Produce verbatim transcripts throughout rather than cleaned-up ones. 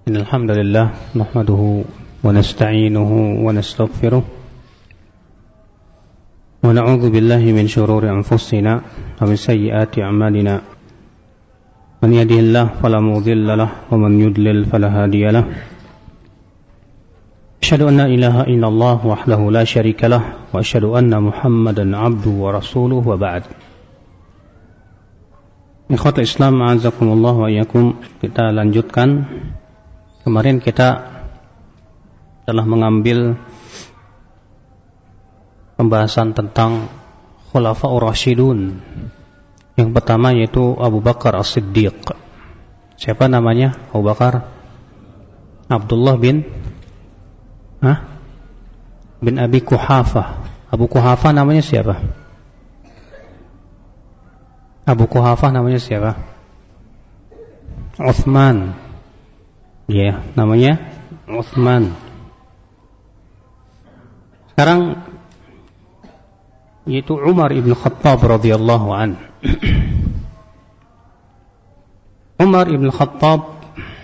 إن الحمد لله نحمده ونستعينه ونستغفره ونعوذ بالله من شرور أنفسنا ومن سيئات أعمالنا من يهده الله فلا مضل له ومن يضلل فلا هادي له أشهد أن لا إله إلا الله وحده لا شريك له وأشهد أن محمدا عبده ورسوله وبعد. Ikhwatul Islam, a'azakumullah wa iyyakum. Kita lanjutkan. Kemarin kita telah mengambil pembahasan tentang Khulafaur Rasyidun. Yang pertama yaitu Abu Bakar As-Siddiq. Siapa namanya? Abu Bakar Abdullah bin Hah? bin Abi Quhafah. Abu Quhafah namanya siapa? Abu Quhafah namanya siapa? Uthman. Ya, yeah, namanya Uthman. Sekarang yaitu Umar ibn Khattab radhiyallahu an. Umar ibn Khattab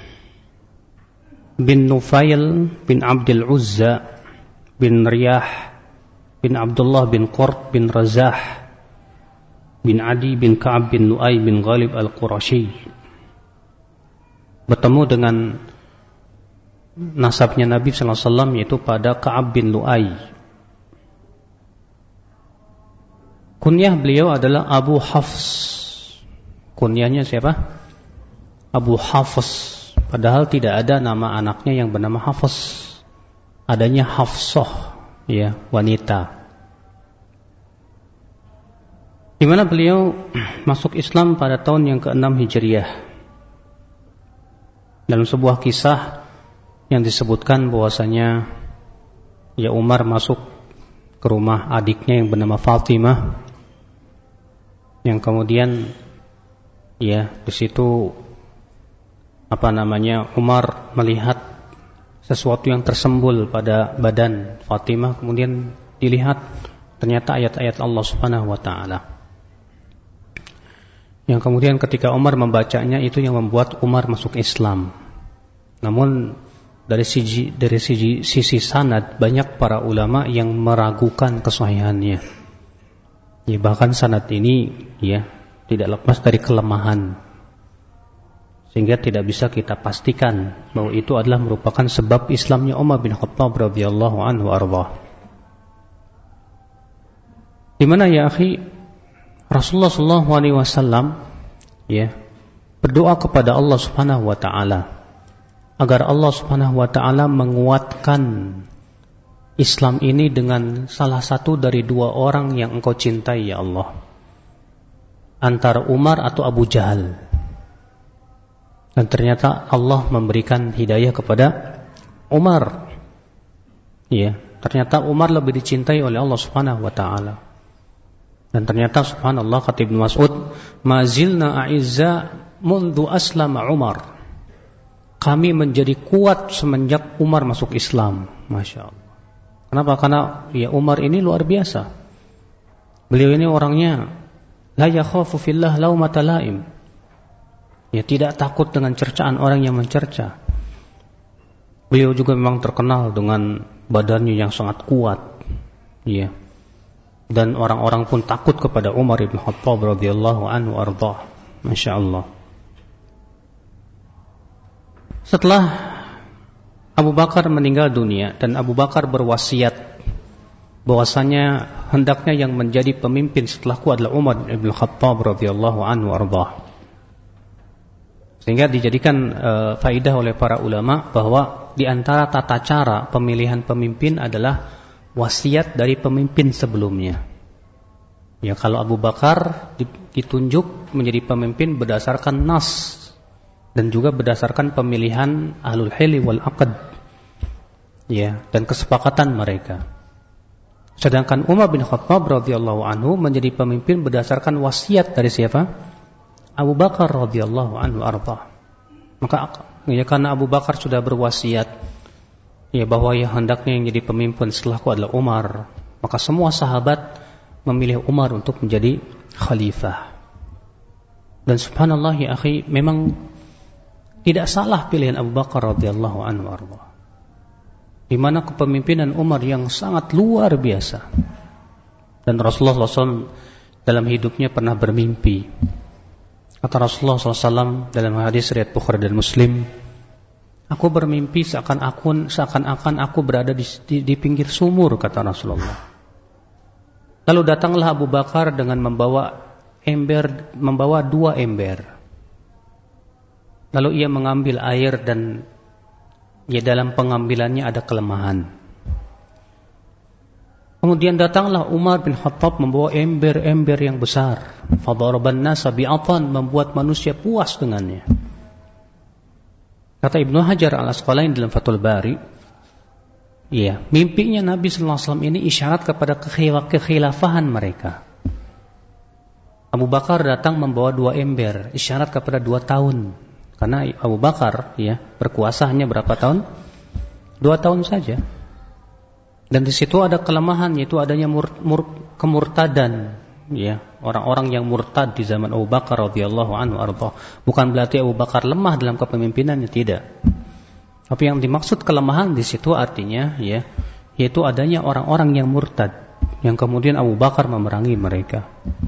bin Nufail bin Abdul Uzza bin Riyah bin Abdullah bin Qurt bin Razah bin Adi bin Ka'ab bin Lu'ay bin Ghalib al-Qurashi bertemu dengan nasabnya Nabi sallallahu alaihi wasallam yaitu pada Ka'ab bin Lu'ay. Kunyah beliau adalah Abu Hafs. Kunyahnya siapa? Abu Hafs. Padahal tidak ada nama anaknya yang bernama Hafs. Adanya Hafsah, ya, wanita. Di mana beliau masuk Islam pada tahun yang keenam Hijriah. Dalam sebuah kisah yang disebutkan bahwasanya ya Umar masuk ke rumah adiknya yang bernama Fatimah, yang kemudian ya di situ apa namanya Umar melihat sesuatu yang tersembul pada badan Fatimah, kemudian dilihat ternyata ayat-ayat Allah Subhanahu wa taala. Yang kemudian ketika Umar membacanya itu yang membuat Umar masuk Islam. Namun dari sisi dari sisi, sisi sanad banyak para ulama yang meragukan kesahihannya. Ya, bahkan sanad ini ya tidak lepas dari kelemahan. Sehingga tidak bisa kita pastikan bahwa itu adalah merupakan sebab Islamnya Umar bin Khattab radhiyallahu anhu arba. Di mana ya akhi Rasulullah sallallahu alaihi wasallam ya berdoa kepada Allah Subhanahu wa taala agar Allah Subhanahu wa taala menguatkan Islam ini dengan salah satu dari dua orang yang engkau cintai ya Allah, antara Umar atau Abu Jahal. Dan ternyata Allah memberikan hidayah kepada Umar. Ya, ternyata Umar lebih dicintai oleh Allah Subhanahu wa taala. Dan ternyata subhanallah kata Ibnu Mas'ud, "Mazilna a'izza mundu aslama Umar." Kami menjadi kuat semenjak Umar masuk Islam. Masya Allah. Kenapa? Karena ya Umar ini luar biasa. Beliau ini orangnya la yakhafu fillah laumata laim. Ya, tidak takut dengan cercaan orang yang mencerca. Beliau juga memang terkenal dengan badannya yang sangat kuat. Ya. Dan orang-orang pun takut kepada Umar ibn Khattab radhiyallahu anhu arda. Masya Allah. Setelah Abu Bakar meninggal dunia dan Abu Bakar berwasiat bahwasanya hendaknya yang menjadi pemimpin setelahku adalah Umar ibn Khattab radhiyallahu anhu arda. Sehingga dijadikan uh, faidah oleh para ulama bahwa di antara tata cara pemilihan pemimpin adalah wasiat dari pemimpin sebelumnya. Ya, kalau Abu Bakar ditunjuk menjadi pemimpin berdasarkan nas dan juga berdasarkan pemilihan ahlul hili wal aqd. Ya, dan kesepakatan mereka. Sedangkan Umar bin Khattab radhiyallahu anhu menjadi pemimpin berdasarkan wasiat dari siapa? Abu Bakar radhiyallahu anhu arda. Maka ya karena Abu Bakar sudah berwasiat ya bahwa yang hendaknya yang jadi pemimpin setelahku adalah Umar, maka semua sahabat memilih Umar untuk menjadi khalifah. Dan subhanallah ya akhi, memang Tidak salah pilihan Abu Bakar radhiyallahu anhu arba. Di mana kepemimpinan Umar yang sangat luar biasa. Dan Rasulullah shallallahu alaihi wasallam dalam hidupnya pernah bermimpi. Kata Rasulullah shallallahu alaihi wasallam dalam hadis riwayat Bukhari dan Muslim, aku bermimpi seakan-akan seakan-akan aku berada di, di, di pinggir sumur, kata Rasulullah. Lalu datanglah Abu Bakar dengan membawa ember, membawa dua ember. Lalu ia mengambil air dan ya dalam pengambilannya ada kelemahan. Kemudian datanglah Umar bin Khattab membawa ember-ember yang besar. Fadaraban nasa bi'atan, membuat manusia puas dengannya. Kata Ibnu Hajar Al-Asqalani dalam Fathul Bari, iya, mimpinya Nabi sallallahu alaihi wasallam ini isyarat kepada kekhilafahan mereka. Abu Bakar datang membawa dua ember, isyarat kepada dua tahun. Karena Abu Bakar ya berkuasa hanya berapa tahun? Dua tahun saja. Dan di situ ada kelemahan, yaitu adanya mur, mur, kemurtadan, ya, orang-orang yang murtad di zaman Abu Bakar radhiyallahu anhu arba. Bukan berarti Abu Bakar lemah dalam kepemimpinannya, tidak. Tapi yang dimaksud kelemahan di situ artinya, ya, yaitu adanya orang-orang yang murtad, yang kemudian Abu Bakar memerangi mereka.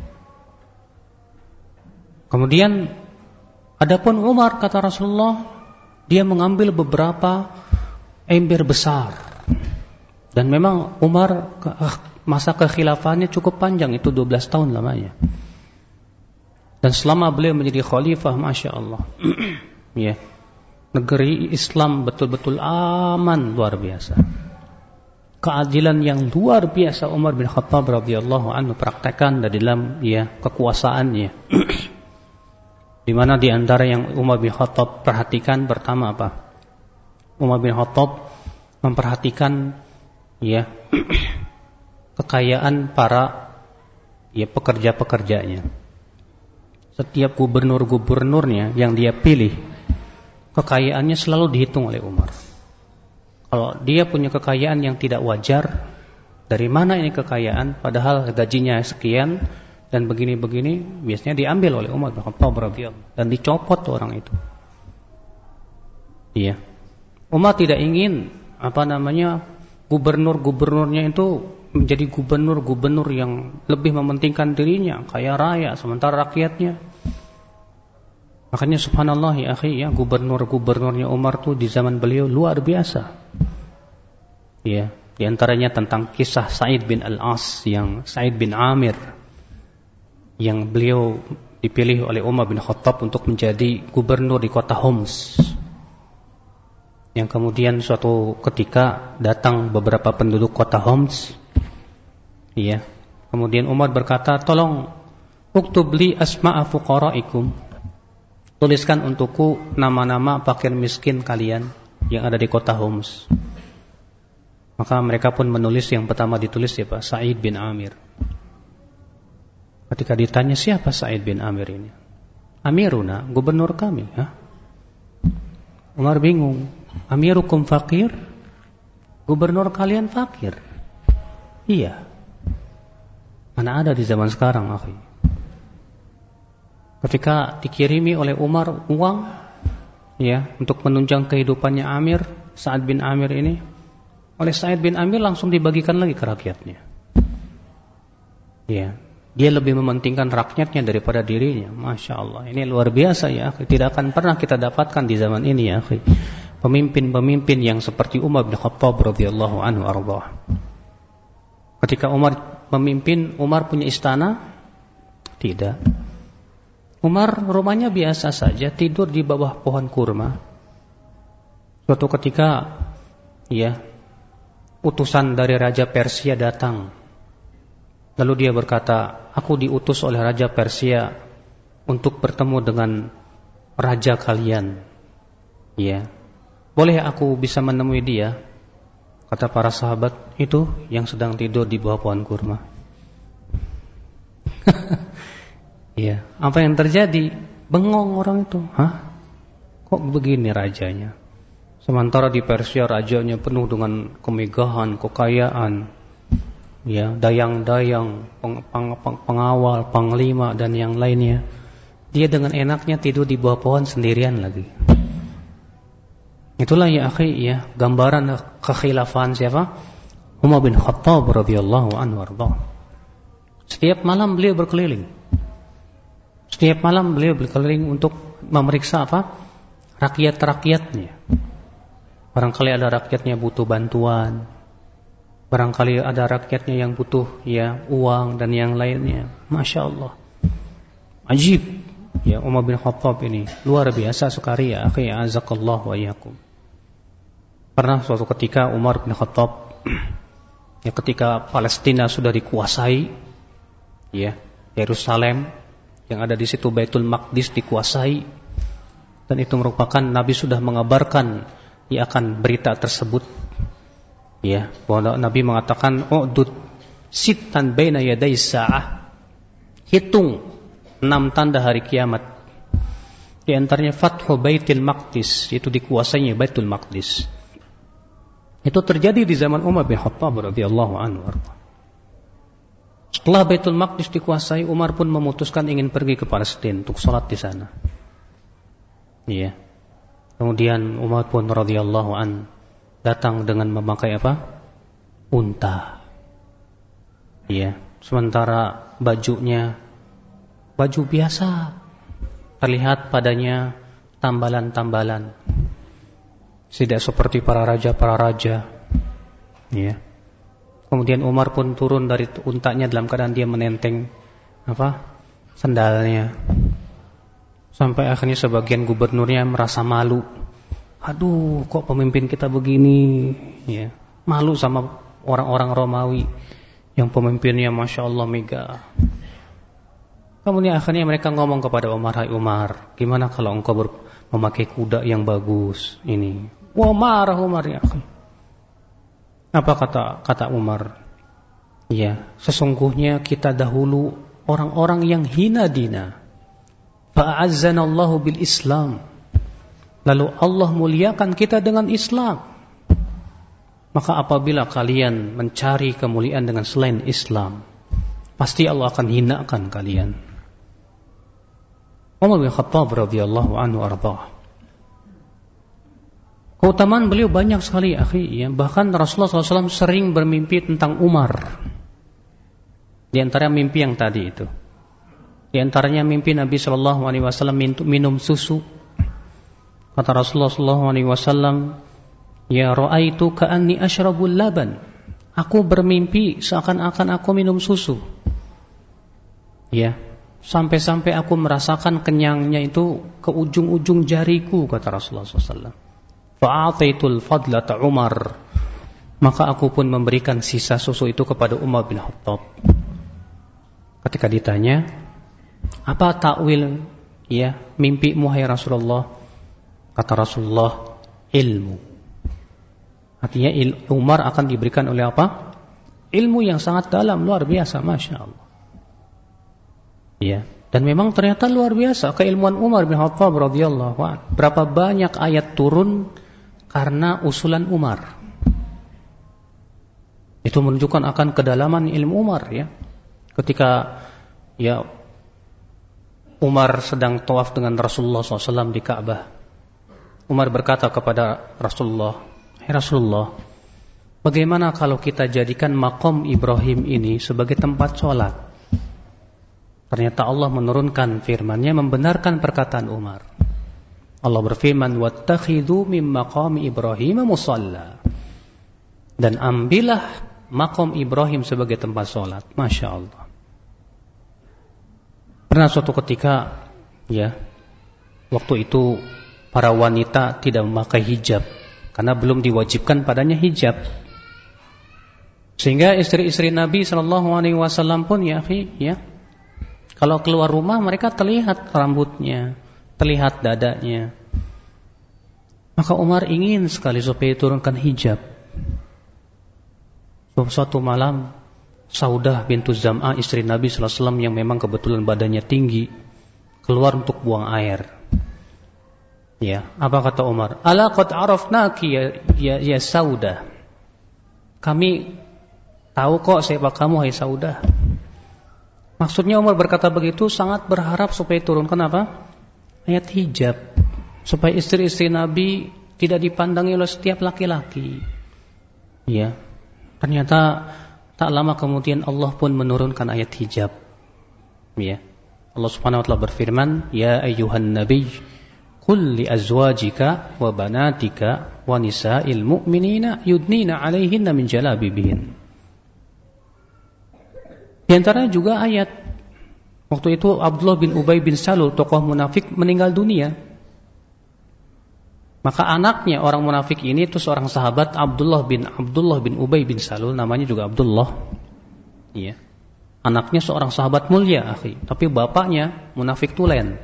Kemudian, adapun Umar, kata Rasulullah, dia mengambil beberapa ember besar. Dan memang Umar masa kekhilafahannya cukup panjang, itu dua belas tahun lamanya. Dan selama beliau menjadi khalifah, Masya Allah, ya, negeri Islam betul-betul aman, luar biasa. Keadilan yang luar biasa Umar bin Khattab radhiyallahu anhu praktekkan dari dalam ya kekuasaannya. Di mana di antara yang Umar bin Khattab perhatikan pertama apa? Umar bin Khattab memperhatikan ya kekayaan para ya pekerja-pekerjanya. Setiap gubernur-gubernurnya yang dia pilih, kekayaannya selalu dihitung oleh Umar. Kalau dia punya kekayaan yang tidak wajar, dari mana ini kekayaan? Padahal gajinya sekian dan begini-begini, biasanya diambil oleh Umar bin Khattab radhiyallahu dan dicopot orang itu. Iya. Umar tidak ingin apa namanya gubernur-gubernurnya itu menjadi gubernur-gubernur yang lebih mementingkan dirinya, kaya raya, sementara rakyatnya. Makanya subhanallah ya akhi, ya, gubernur-gubernurnya Umar tuh di zaman beliau luar biasa. Ya, di antaranya tentang kisah Sa'id bin Al-As, yang Sa'id bin Amir, yang beliau dipilih oleh Umar bin Khattab untuk menjadi gubernur di kota Homs. Yang kemudian suatu ketika datang beberapa penduduk kota Homs. Iya. Kemudian Umar berkata, "Tolong uktub li asma'a fuqara'ikum." Tuliskan untukku nama-nama fakir miskin kalian yang ada di kota Homs. Maka mereka pun menulis, yang pertama ditulis siapa? Sa'id bin Amir. Ketika ditanya siapa Sa'id bin Amir ini? Amiruna, gubernur kami. Hah? Umar bingung. Amirukum fakir? Gubernur kalian fakir? Iya. Mana ada di zaman sekarang, akhi. Ketika dikirimi oleh Umar uang, ya, untuk menunjang kehidupannya Amir, Sa'ad bin Amir ini, oleh Sa'id bin Amir langsung dibagikan lagi ke rakyatnya. Ya, dia lebih mementingkan rakyatnya daripada dirinya. Masya Allah, ini luar biasa ya, akhi. Tidak akan pernah kita dapatkan di zaman ini ya, akhi. Pemimpin-pemimpin yang seperti Umar bin Khattab radhiyallahu anhu arba. Ketika Umar memimpin, Umar punya istana? Tidak. Umar rumahnya biasa saja, tidur di bawah pohon kurma. Suatu ketika, ya, utusan dari Raja Persia datang. Lalu dia berkata, aku diutus oleh Raja Persia untuk bertemu dengan raja kalian. Ya, boleh aku bisa menemui dia? Kata para sahabat, itu yang sedang tidur di bawah pohon kurma. Iya, apa yang terjadi? Bengong orang itu. Hah? Kok begini rajanya? Sementara di Persia rajanya penuh dengan kemegahan, kekayaan, ya, dayang-dayang, peng, peng, peng, pengawal, panglima dan yang lainnya. Dia dengan enaknya tidur di bawah pohon sendirian lagi. Itulah ya akhi ya, gambaran kekhilafan siapa? Umar bin Khattab radhiyallahu anhu arda. Setiap malam beliau berkeliling. Setiap malam beliau berkeliling untuk memeriksa apa? Rakyat-rakyatnya. Barangkali ada rakyatnya butuh bantuan. Barangkali ada rakyatnya yang butuh ya uang dan yang lainnya. Masya Allah. Ajib. Ya Umar bin Khattab ini luar biasa sekali ya akhi azakallahu wa iyyakum. Pernah suatu ketika Umar bin Khattab ya ketika Palestina sudah dikuasai ya, Yerusalem yang ada di situ Baitul Maqdis dikuasai, dan itu merupakan Nabi sudah mengabarkan ya akan berita tersebut ya, bahwa Nabi mengatakan u'dud sittan baina yaday sa'ah, hitung enam tanda hari kiamat. Di antaranya Fathu Baitul Maqdis, itu dikuasainya Baitul Maqdis. Itu terjadi di zaman Umar bin Khattab radhiyallahu anhu. Setelah Baitul Maqdis dikuasai, Umar pun memutuskan ingin pergi ke Palestina untuk sholat di sana. Iya. Kemudian Umar pun radhiyallahu an datang dengan memakai apa? Unta. Iya. Sementara bajunya baju biasa, terlihat padanya tambalan-tambalan. Tidak seperti para raja-para raja. Ya. Kemudian Umar pun turun dari untanya dalam keadaan dia menenteng apa? Sandalnya. Sampai akhirnya sebagian gubernurnya merasa malu. Aduh, kok pemimpin kita begini? Ya. Malu sama orang-orang Romawi yang pemimpinnya Masya Allah megah. Kemudian akhirnya mereka ngomong kepada Umar, hai Umar, gimana kalau engkau ber- memakai kuda yang bagus ini? Wah, marah Umar ya. Apa kata kata Umar? Ya, sesungguhnya kita dahulu orang-orang yang hina dina. Fa'azzanallahu bil Islam. Lalu Allah muliakan kita dengan Islam. Maka apabila kalian mencari kemuliaan dengan selain Islam, pasti Allah akan hinakan kalian. Umar bin Khattab radhiyallahu anhu arda. Keutamaan beliau banyak sekali akhi ya. Bahkan Rasulullah shallallahu alaihi wasallam sering bermimpi tentang Umar. Di antara mimpi yang tadi itu, di antaranya mimpi Nabi shallallahu alaihi wasallam minum susu. Kata Rasulullah shallallahu alaihi wasallam, ya ra'aitu ka'anni ashrabul laban. Aku bermimpi seakan-akan aku minum susu. Ya, sampai-sampai aku merasakan kenyangnya itu ke ujung-ujung jariku, kata Rasulullah shallallahu alaihi wasallam. Fa'ataitul fadlata Umar. Maka aku pun memberikan sisa susu itu kepada Umar bin Khattab. Ketika ditanya, apa takwil ya mimpimu hai Rasulullah? Kata Rasulullah, ilmu. Artinya Umar akan diberikan oleh apa? Ilmu yang sangat dalam, luar biasa, Masya Allah. Ya. Dan memang ternyata luar biasa keilmuan Umar bin Khattab radhiyallahu anhu. Berapa banyak ayat turun karena usulan Umar. Itu menunjukkan akan kedalaman ilmu Umar ya. Ketika ya Umar sedang tawaf dengan Rasulullah shallallahu alaihi wasallam di Ka'bah, Umar berkata kepada Rasulullah, "Hai Rasulullah, bagaimana kalau kita jadikan maqam Ibrahim ini sebagai tempat sholat?" Ternyata Allah menurunkan firman-Nya membenarkan perkataan Umar. Allah berfirman, "Wattakhidhu min maqami Ibrahim musalla." Dan ambillah maqam Ibrahim sebagai tempat sholat. Masya Allah. Pernah suatu ketika, ya, waktu itu para wanita tidak memakai hijab karena belum diwajibkan padanya hijab. Sehingga istri-istri Nabi Shallallahu Alaihi Wasallam pun, ya, ya, kalau keluar rumah mereka terlihat rambutnya, terlihat dadanya. Maka Umar ingin sekali supaya turunkan hijab. Suatu malam, Saudah bintu Zam'ah istri Nabi sallallahu alaihi wasallam yang memang kebetulan badannya tinggi keluar untuk buang air. Ya, apa kata Umar? Ala qad arafnaki ya, ya, ya Saudah. Kami tahu kok siapa kamu hai Saudah. Maksudnya Umar berkata begitu sangat berharap supaya turunkan apa? Ayat hijab. Supaya istri-istri Nabi tidak dipandangi oleh setiap laki-laki. Ya, ternyata tak lama kemudian Allah pun menurunkan ayat hijab. Ya, Allah Subhanahu wa taala berfirman, "Ya ayyuhan nabiy, qul li azwajika wa banatika wa nisa'il mu'minina yudnina 'alaihinna min jalabibihin." Di antaranya juga ayat waktu itu Abdullah bin Ubay bin Salul, tokoh munafik, meninggal dunia. Maka anaknya orang munafik ini itu seorang sahabat, Abdullah bin Abdullah bin Ubay bin Salul, namanya juga Abdullah. Iya. Anaknya seorang sahabat mulia, akhi, tapi bapaknya munafik tulen.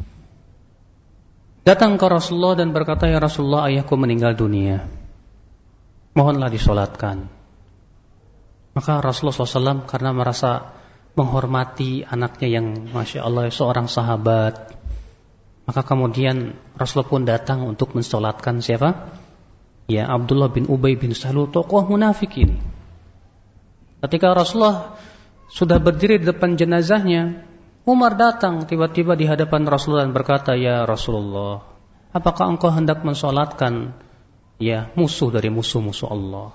Datang ke Rasulullah dan berkata, "Ya Rasulullah, ayahku meninggal dunia. Mohonlah disolatkan." Maka Rasulullah shallallahu alaihi wasallam karena merasa menghormati anaknya yang Masya Allah seorang sahabat, maka kemudian Rasulullah pun datang untuk mensolatkan siapa? Ya, Abdullah bin Ubay bin Salul, tokoh munafik ini. Ketika Rasulullah sudah berdiri di depan jenazahnya, Umar datang tiba-tiba di hadapan Rasulullah dan berkata, "Ya Rasulullah, apakah engkau hendak mensolatkan ya musuh dari musuh-musuh Allah?"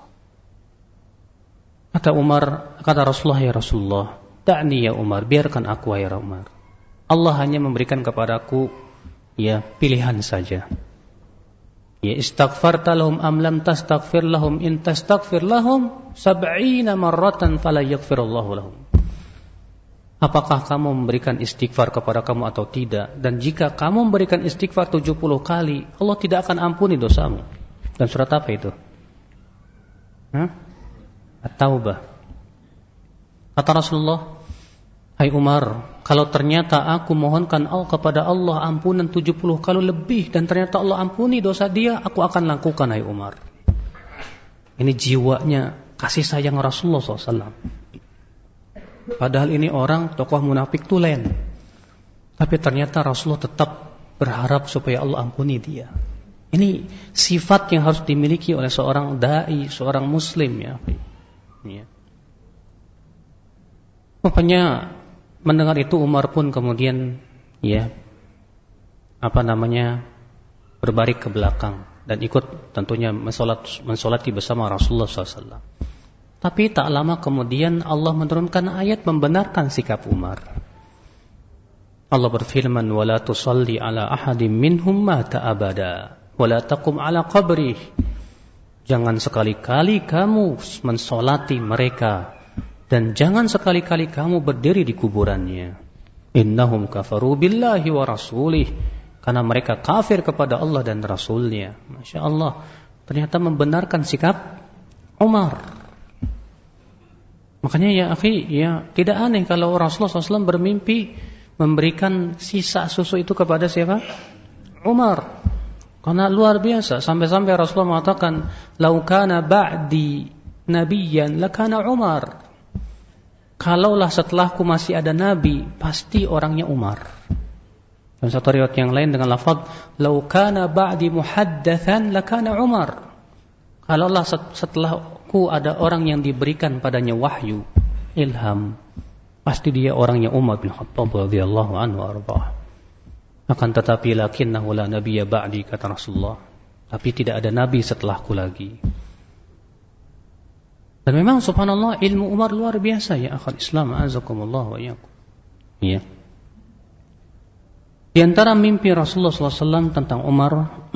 Kata Umar, kata Rasulullah, "Ya Rasulullah, da'ni ya Umar, biarkan aku ya Umar. Allah hanya memberikan kepadaku ya pilihan saja. Ya istaghfarta lahum am lam tastaghfir lahum, in tastaghfir lahum sab'ina marratan fala yaghfirullahu lahum." Apakah kamu memberikan istighfar kepada kamu atau tidak? Dan jika kamu memberikan istighfar tujuh puluh kali, Allah tidak akan ampuni dosamu. Dan surat apa itu? Hah? At-Taubah. Kata Rasulullah, "Hai Umar, kalau ternyata aku mohonkan Allah kepada Allah ampunan tujuh puluh kali lebih dan ternyata Allah ampuni dosa dia, aku akan lakukan, hai Umar." Ini jiwanya kasih sayang Rasulullah shallallahu alaihi wasallam. Padahal ini orang tokoh munafik tulen, tapi ternyata Rasulullah tetap berharap supaya Allah ampuni dia. Ini sifat yang harus dimiliki oleh seorang dai, seorang muslim, ya. Ya. Makanya mendengar itu Umar pun kemudian ya apa namanya berbalik ke belakang dan ikut tentunya mensolat, mensolati bersama Rasulullah shallallahu alaihi wasallam. Tapi tak lama kemudian Allah menurunkan ayat membenarkan sikap Umar. Allah berfirman, "Wala tusalli ala ahadin minhum mata abada, wala taqum ala qabrih." Jangan sekali-kali kamu mensolati mereka dan jangan sekali-kali kamu berdiri di kuburannya. Innahum kafaru billahi wa rasulih, karena mereka kafir kepada Allah dan Rasulnya. Masya Allah, ternyata membenarkan sikap Umar. Makanya ya akhi, ya tidak aneh kalau Rasulullah shallallahu alaihi wasallam bermimpi memberikan sisa susu itu kepada siapa? Umar. Karena luar biasa, sampai-sampai Rasulullah mengatakan, "Lau kana ba'di nabiyyan lakana Umar." Kalaulah setelahku masih ada nabi, pasti orangnya Umar. Dan satu riwayat yang lain dengan lafaz, "Lau kana ba'di muhaddatsan lakana Umar." Kalaulah setelahku ada orang yang diberikan padanya wahyu, ilham, pasti dia orangnya Umar bin Khattab radhiyallahu anhu arba. Akan tetapi lakinnahu la nabiyya ba'di, kata Rasulullah. Tapi tidak ada nabi setelahku lagi. Dan memang subhanallah ilmu Umar luar biasa ya akhal Islam, azakumullah wa iyyakum. Iya. Di antara mimpi Rasulullah sallallahu alaihi wasallam tentang Umar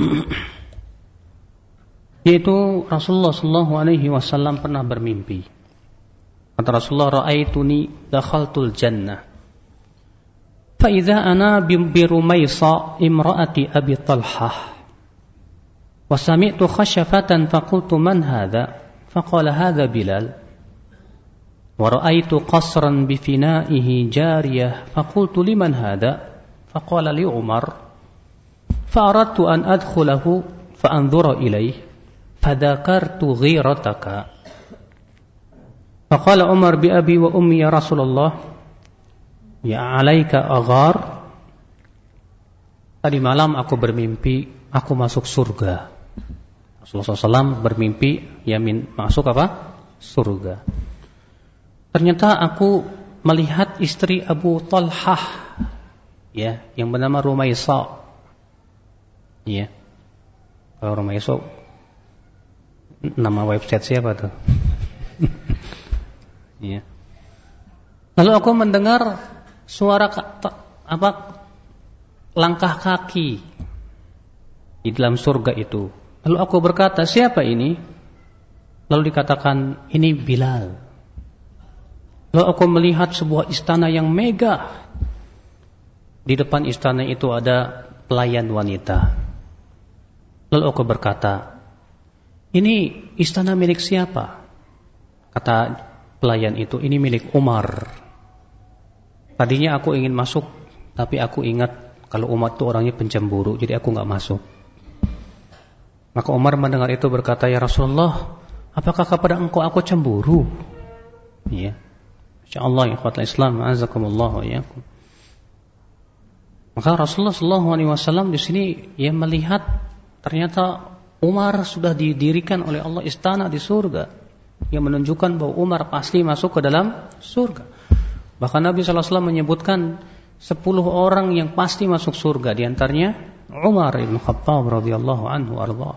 yaitu Rasulullah sallallahu alaihi wasallam pernah bermimpi. Kata Rasulullah, "Ra'aituni dakhaltul jannah. فإذا أنا برميصة امرأة أبي طلحة وسمعت خشفة فقلت من هذا فقال هذا بلال ورأيت قصرا بفنائه جارية فقلت لمن هذا فقال لي عمر فأردت أن أدخله فأنظر إليه فذكرت غيرتك فقال عمر بأبي وأمي يا رسول الله ya alaika aghar." Tadi malam aku bermimpi aku masuk surga. Rasulullah shallallahu alaihi wasallam bermimpi ya min, masuk apa? Surga. Ternyata aku melihat istri Abu Talhah ya yang bernama Rumaisa. Ya. Kalau rumah esok, nama website siapa tuh? Ya. Lalu aku mendengar suara apa langkah kaki di dalam surga itu. Lalu aku berkata, siapa ini? Lalu dikatakan, ini Bilal. Lalu aku melihat sebuah istana yang megah. Di depan istana itu ada pelayan wanita. Lalu aku berkata, ini istana milik siapa? Kata pelayan itu, ini milik Umar. Tadinya aku ingin masuk, tapi aku ingat kalau Umar itu orangnya pencemburu, jadi aku gak masuk. Maka Umar mendengar itu berkata, ya Rasulullah, apakah kepada engkau aku cemburu? Ya, insyaallah ya ikhwatul Islam, azakumullah wa iyyakum. Maka Rasulullah sallallahu alaihi wasallam di sini ya melihat ternyata Umar sudah didirikan oleh Allah istana di surga yang menunjukkan bahwa Umar pasti masuk ke dalam surga. Bahkan Nabi sallallahu alaihi wasallam menyebutkan sepuluh orang yang pasti masuk surga, di antaranya Umar bin Khattab radhiyallahu anhu arda.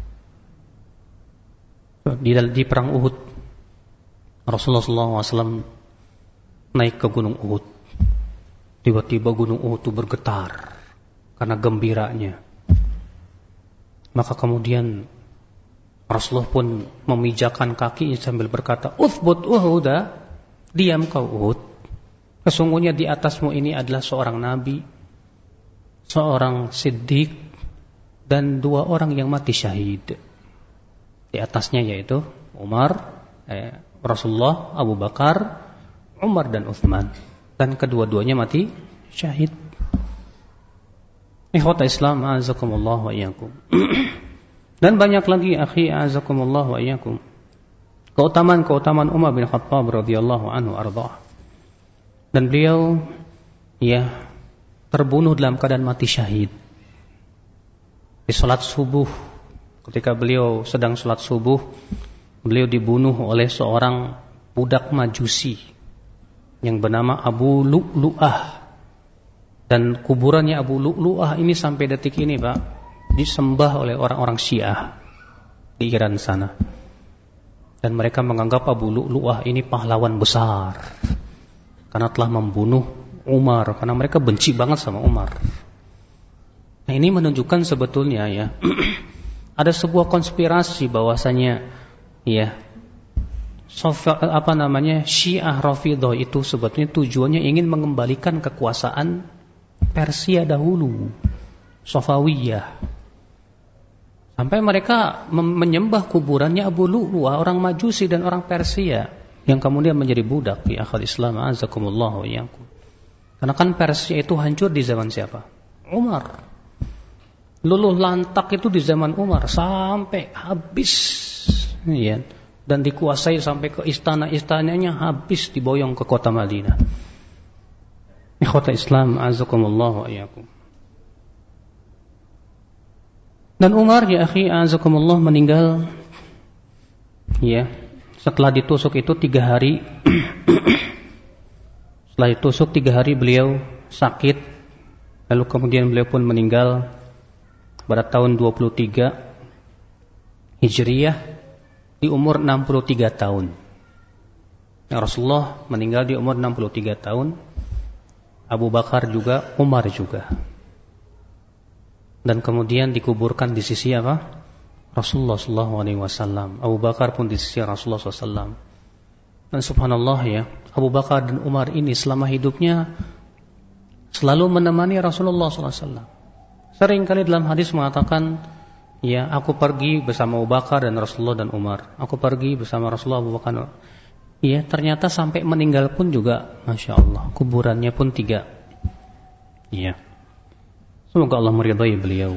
Di, di perang Uhud Rasulullah sallallahu alaihi wasallam naik ke gunung Uhud. Tiba-tiba gunung Uhud itu bergetar karena gembiranya. Maka kemudian Rasulullah pun memijakan kakinya sambil berkata, "Uthbut Uhuda, diam kau Uhud. Sesungguhnya di atasmu ini adalah seorang nabi, seorang siddiq, dan dua orang yang mati syahid." Di atasnya yaitu Umar, eh, Rasulullah, Abu Bakar, Umar dan Uthman, dan kedua-duanya mati syahid. Ikhwata Islam, a'azakumullah wa iyyakum. Dan banyak lagi akhi, a'azakumullah wa iyyakum, keutamaan-keutamaan Umar bin Khattab radhiyallahu anhu arda. Dan beliau ya terbunuh dalam keadaan mati syahid. Di salat subuh, ketika beliau sedang salat subuh, beliau dibunuh oleh seorang budak Majusi yang bernama Abu Lu'lu'ah. Dan kuburannya Abu Lu'lu'ah ini sampai detik ini, Pak, disembah oleh orang-orang Syiah di Iran sana. Dan mereka menganggap Abu Lu'lu'ah ini pahlawan besar karena telah membunuh Umar, karena mereka benci banget sama Umar. Nah, ini menunjukkan sebetulnya ya ada sebuah konspirasi bahwasanya ya Sofa, apa namanya Syiah Rafidhah itu sebetulnya tujuannya ingin mengembalikan kekuasaan Persia dahulu, Safawiyah, sampai mereka menyembah kuburannya Abu Lu'lu'ah, orang Majusi dan orang Persia yang kemudian menjadi budak di akhir Islam. Azakumullah wa iyyakum. Karena kan Persia itu hancur di zaman siapa? Umar. Luluh lantak itu di zaman Umar sampai habis, ya. Dan dikuasai sampai ke istana-istananya, habis diboyong ke kota Madinah. Ikhwata Islam, azakumullah wa iyyakum. Dan Umar ya akhi, azakumullah, meninggal ya setelah ditusuk itu tiga hari. Setelah ditusuk tiga hari beliau sakit, lalu kemudian beliau pun meninggal pada tahun dua puluh tiga Hijriyah di umur enam puluh tiga tahun. Ya, Rasulullah meninggal di umur enam puluh tiga tahun. Abu Bakar juga, Umar juga. Dan kemudian dikuburkan di sisi apa? Rasulullah sallallahu alaihi wasallam. Abu Bakar pun di sisi Rasulullah sallallahu alaihi wasallam. Dan subhanallah ya, Abu Bakar dan Umar ini selama hidupnya selalu menemani Rasulullah sallallahu alaihi wasallam. Sering kali dalam hadis mengatakan, ya, aku pergi bersama Abu Bakar dan Rasulullah dan Umar. Aku pergi bersama Rasulullah, Abu Bakar. Ya, ternyata sampai meninggal pun juga, masya Allah, kuburannya pun tiga. Ya, semoga Allah meridai beliau.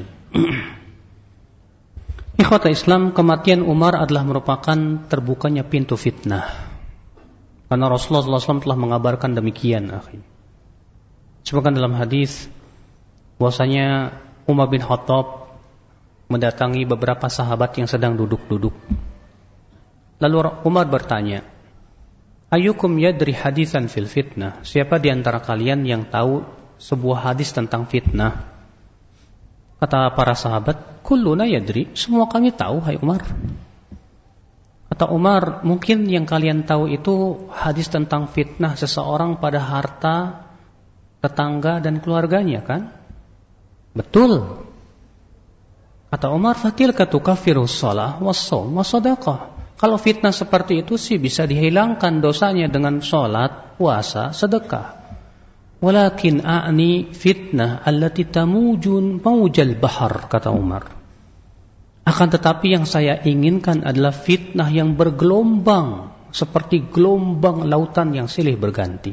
Ikhwata Islam, kematian Umar adalah merupakan terbukanya pintu fitnah. Karena Rasulullah sallallahu alaihi wasallam telah mengabarkan demikian. Sebutkan dalam hadis bahwasanya Umar bin Khattab mendatangi beberapa sahabat yang sedang duduk-duduk. Lalu Umar bertanya, "Ayyukum yadri hadisan fil fitnah?" Siapa di antara kalian yang tahu sebuah hadis tentang fitnah? Kata para sahabat, kulluna yadri, semua kami tahu, hai Umar. Kata Umar, mungkin yang kalian tahu itu hadis tentang fitnah seseorang pada harta tetangga dan keluarganya, kan? Betul. Kata Umar, fatilka tukaffiru shalah was-shaum was-shadaqah. Kalau fitnah seperti itu sih bisa dihilangkan dosanya dengan sholat, puasa, sedekah. Walakin a'ni fitnah allati tamujun maujal bahar, kata Umar. Akan tetapi yang saya inginkan adalah fitnah yang bergelombang, seperti gelombang lautan yang silih berganti.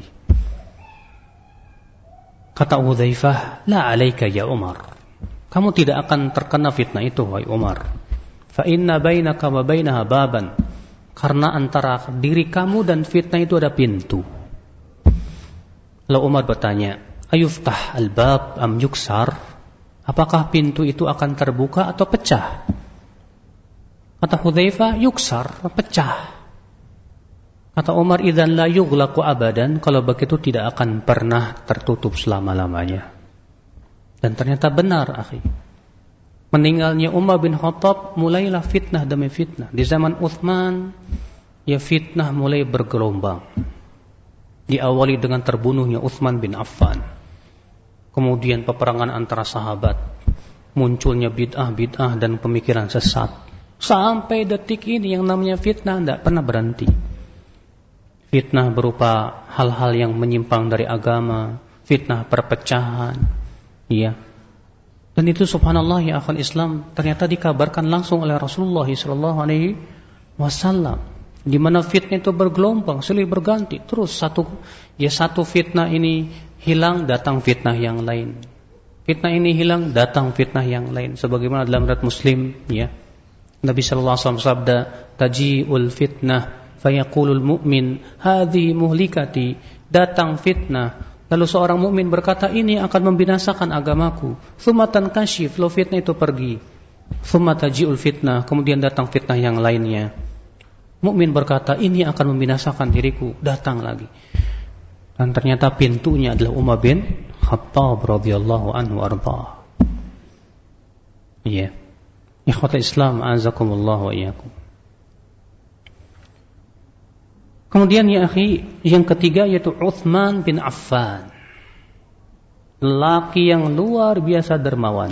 Kata Hudzaifah, la alaika ya Umar. Kamu tidak akan terkena fitnah itu, wahai Umar. Fa inna bainaka wa bainaha baban. Karena antara diri kamu dan fitnah itu ada pintu. Lalu Umar bertanya, ayuftah al-bab am yuksar? Apakah pintu itu akan terbuka atau pecah? Kata Hudzaifah, yuksar, pecah. Kata Umar, idzan la yughlaqu abadan, kalau begitu tidak akan pernah tertutup selama-lamanya. Dan ternyata benar, akhi. Meninggalnya Umar bin Khattab, mulailah fitnah demi fitnah. Di zaman Utsman, ya fitnah mulai bergelombang. Diawali dengan terbunuhnya Utsman bin Affan. Kemudian peperangan antara sahabat. Munculnya bid'ah-bid'ah dan pemikiran sesat. Sampai detik ini yang namanya fitnah tidak pernah berhenti. Fitnah berupa hal-hal yang menyimpang dari agama. Fitnah perpecahan. Iya. Dan itu subhanallah ya akhwal Islam, ternyata dikabarkan langsung oleh Rasulullah shallallahu alaihi wasallam. Di mana fitnah itu bergelombang, silih berganti. Terus satu ya satu fitnah ini hilang, datang fitnah yang lain. Fitnah ini hilang, datang fitnah yang lain. Sebagaimana dalam riwayat Muslim, ya. Nabi sallallahu alaihi wasallam sabda, taji'ul fitnah fayaqulul mu'min, hadhihi muhlikati. Datang fitnah, lalu seorang mukmin berkata, ini akan membinasakan agamaku. Tsumma tankashif, lalu fitnah itu pergi. Tsumma taji'ul fitnah, kemudian datang fitnah yang lainnya. Mukmin berkata, ini akan membinasakan diriku, datang lagi. Dan ternyata pintunya adalah Umar bin Khattab radhiyallahu anhu arba. Iya. Ikhwatul Islam, azakumullah wa iyyakum. Kemudian ya akhi, yang ketiga yaitu Utsman bin Affan. Lelaki yang luar biasa dermawan.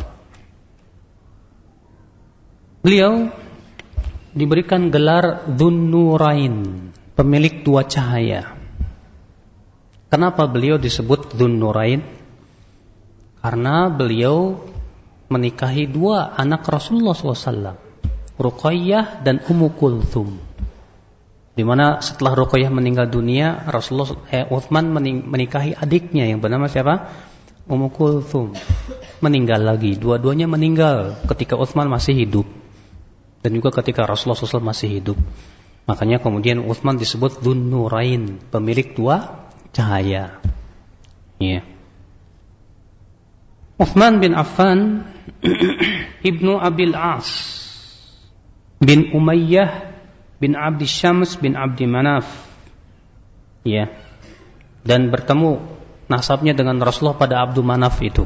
Beliau diberikan gelar Dzun-Nurain, pemilik dua cahaya. Kenapa beliau disebut Dzun-Nurain? Karena beliau menikahi dua anak Rasulullah shallallahu alaihi wasallam, Ruqayyah dan Ummu Kulthum. Di mana setelah Ruqayyah meninggal dunia, Rasulullah eh, Utsman menikahi adiknya yang bernama siapa? Ummu Kulthum. Meninggal lagi, dua-duanya meninggal ketika Utsman masih hidup. Dan juga ketika Rasulullah shallallahu alaihi wasallam masih hidup. Makanya kemudian Utsman disebut Dzun-Nurain, pemilik dua cahaya. Iya. Utsman bin Affan ibnu Abil As bin Umayyah bin Abdi Syams bin Abdi Manaf. Iya. Dan bertemu nasabnya dengan Rasulullah pada Abdu Manaf itu.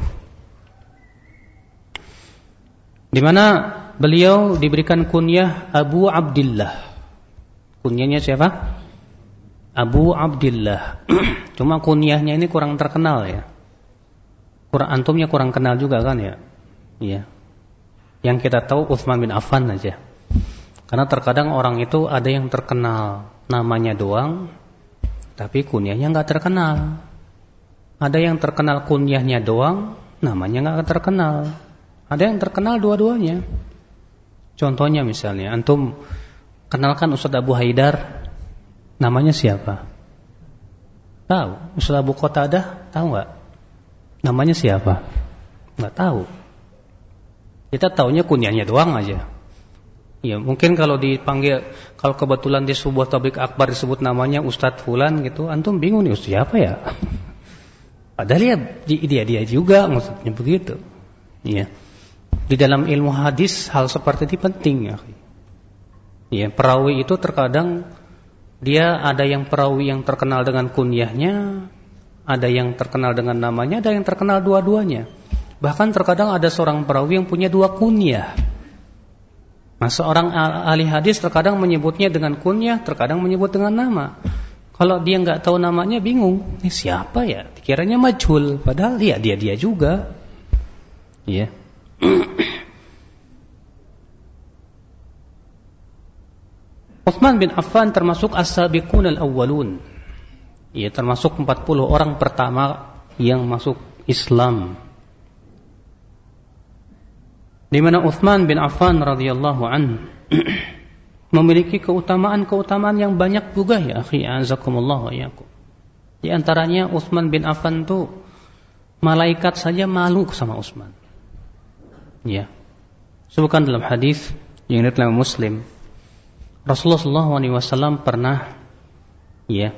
Di mana beliau diberikan kunyah Abu Abdillah. Kunyahnya siapa? Abu Abdillah. Cuma kunyahnya ini kurang terkenal ya. Kurang antumnya kurang kenal juga kan ya? Iya. Yang kita tahu Utsman bin Affan aja. Karena terkadang orang itu ada yang terkenal namanya doang, tapi kunyahnya enggak terkenal. Ada yang terkenal kunyahnya doang, namanya enggak terkenal. Ada yang terkenal dua-duanya. Contohnya misalnya, antum kenalkan Ustaz Abu Haidar, namanya siapa? Tahu? Ustaz Abu Qatadah, tahu nggak? Namanya siapa? Nggak tahu. Kita taunya kunyahnya doang aja. Ya mungkin kalau dipanggil, kalau kebetulan di sebuah tablik akbar disebut namanya Ustadz Fulan gitu, antum bingung nih Ustaz siapa ya? Padahal ya dia dia juga maksudnya begitu. Iya. Di dalam ilmu hadis hal seperti ini penting ya. Ya, perawi itu terkadang dia ada yang perawi yang terkenal dengan kunyahnya, ada yang terkenal dengan namanya, ada yang terkenal dua-duanya. Bahkan terkadang ada seorang perawi yang punya dua kunyah. Nah, seorang ahli hadis terkadang menyebutnya dengan kunyah, terkadang menyebut dengan nama. Kalau dia nggak tahu namanya, bingung. Ini siapa ya? Dikiranya majhul, padahal ya dia-dia juga. Ya. Utsman bin Affan termasuk as-sabiqun al-awwalun. Ya, termasuk empat puluh orang pertama yang masuk Islam. Di mana Utsman bin Affan radhiyallahu anhu memiliki keutamaan-keutamaan yang banyak juga ya akhi azakumullah wa iyyakum. Di antaranya Utsman bin Affan tuh malaikat saja malu sama Utsman. Ya. Sebutkan dalam hadis yang diriwayatkan Muslim, Rasulullah sallallahu alaihi wasallam pernah ya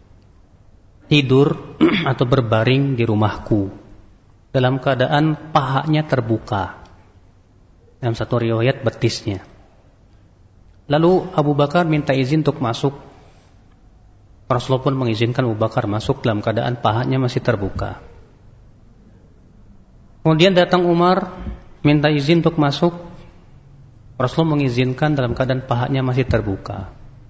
tidur atau berbaring di rumahku dalam keadaan pahanya terbuka. Dalam satu riwayat betisnya. Lalu Abu Bakar minta izin untuk masuk. Rasulullah pun mengizinkan Abu Bakar masuk dalam keadaan pahanya masih terbuka. Kemudian datang Umar minta izin untuk masuk. Rasulullah mengizinkan dalam keadaan pahanya masih terbuka.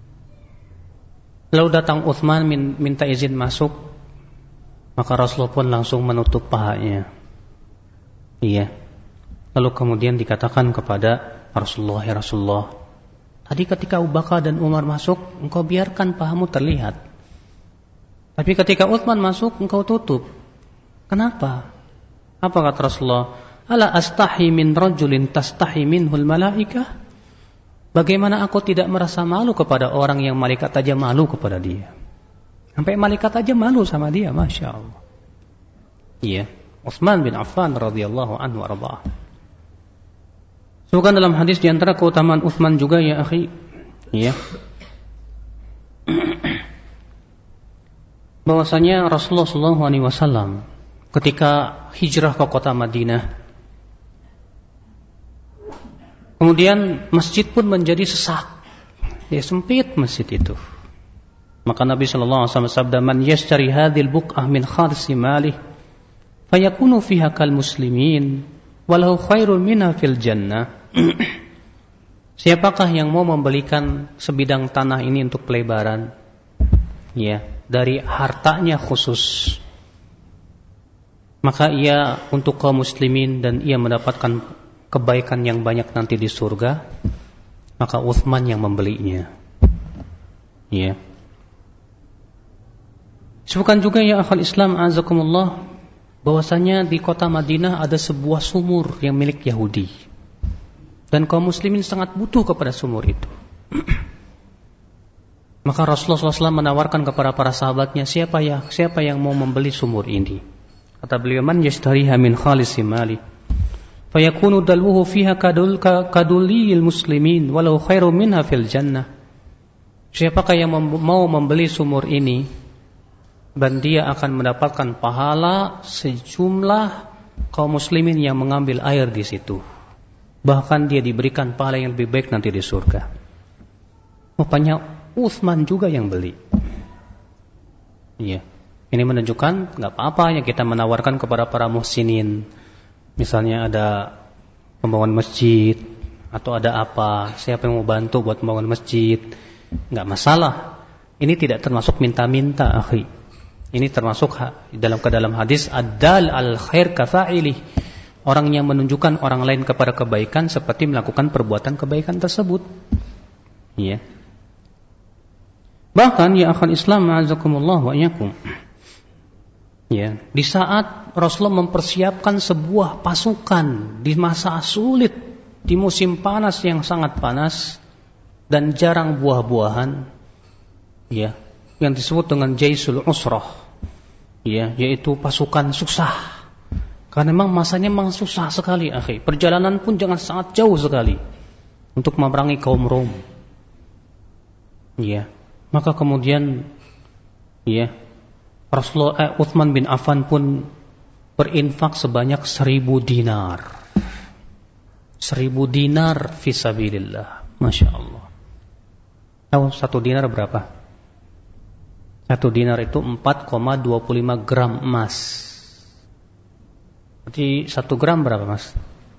Lalu datang Utsman minta izin masuk. Maka Rasulullah pun langsung menutup pahanya. Iya. Lalu kemudian dikatakan kepada Rasulullah, ya Rasulullah, tadi ketika Abu Bakar dan Umar masuk, engkau biarkan pahamu terlihat. Tapi ketika Utsman masuk, engkau tutup. Kenapa? Apa kata Rasulullah? Ala astahi min rajulin tastahi minhul malaikah? Bagaimana aku tidak merasa malu kepada orang yang malaikat aja malu kepada dia? Sampai malaikat aja malu sama dia, Masya Allah. Iya, Utsman bin Affan radhiyallahu anhu arba. Sebutkan dalam hadis di antara keutamaan Utsman juga ya akhi, ya. Bahwasanya Rasulullah sallallahu alaihi wasallam ketika hijrah ke kota Madinah, kemudian masjid pun menjadi sesak. Ya, sempit masjid itu. Maka Nabi sallallahu alaihi wasallam bersabda, "Man yashtari hadhil buq'ah min kharsi malih, fayakunu fiha kal muslimin, walau khairun minha fil jannah." Siapakah yang mau membelikan sebidang tanah ini untuk pelebaran? Ya, dari hartanya khusus. Maka ia untuk kaum muslimin dan ia mendapatkan kebaikan yang banyak nanti di surga. Maka Utsman yang membelinya. Ya. Sebutkan juga ya akhal Islam azakumullah, bahwasanya di kota Madinah ada sebuah sumur yang milik Yahudi. Dan kaum muslimin sangat butuh kepada sumur itu. Maka Rasulullah shallallahu alaihi wasallam menawarkan kepada para sahabatnya, siapa ya, siapa yang mau membeli sumur ini? Kata beliau, man yashtariha min khalisi mali, fayakunu dalwuhu fiha kadul kadulil muslimin, walau khairu minha fil jannah. Siapakah yang mau membeli sumur ini, dan dia akan mendapatkan pahala sejumlah kaum muslimin yang mengambil air di situ. Bahkan dia diberikan pahala yang lebih baik nanti di surga. Rupanya Utsman juga yang beli. Iya. Ini menunjukkan nggak apa-apa yang kita menawarkan kepada para muhsinin. Misalnya ada pembangunan masjid atau ada apa, siapa yang mau bantu buat membangun masjid, nggak masalah. Ini tidak termasuk minta-minta, akhi. Ini termasuk dalam ke dalam hadis ad-dal al-khair kafa'ilih. Orang yang menunjukkan orang lain kepada kebaikan seperti melakukan perbuatan kebaikan tersebut. Iya. Bahkan ya akhal Islam ma'azakumullah wa iyyakum. Ya, di saat Rasulullah mempersiapkan sebuah pasukan di masa sulit, di musim panas yang sangat panas dan jarang buah-buahan, ya, yang disebut dengan Jaisul Usrah. Ya, yaitu pasukan susah. Karena memang masanya memang susah sekali, akhi. Perjalanan pun jangan sangat jauh sekali untuk memerangi kaum Rom. Ya, maka kemudian, ya, Rasulullah eh, Utsman bin Affan pun berinfak sebanyak seribu dinar. Seribu dinar fisabilillah, masya Allah. Tahu satu dinar berapa? Satu dinar itu empat koma dua puluh lima gram emas. Berarti satu gram berapa mas?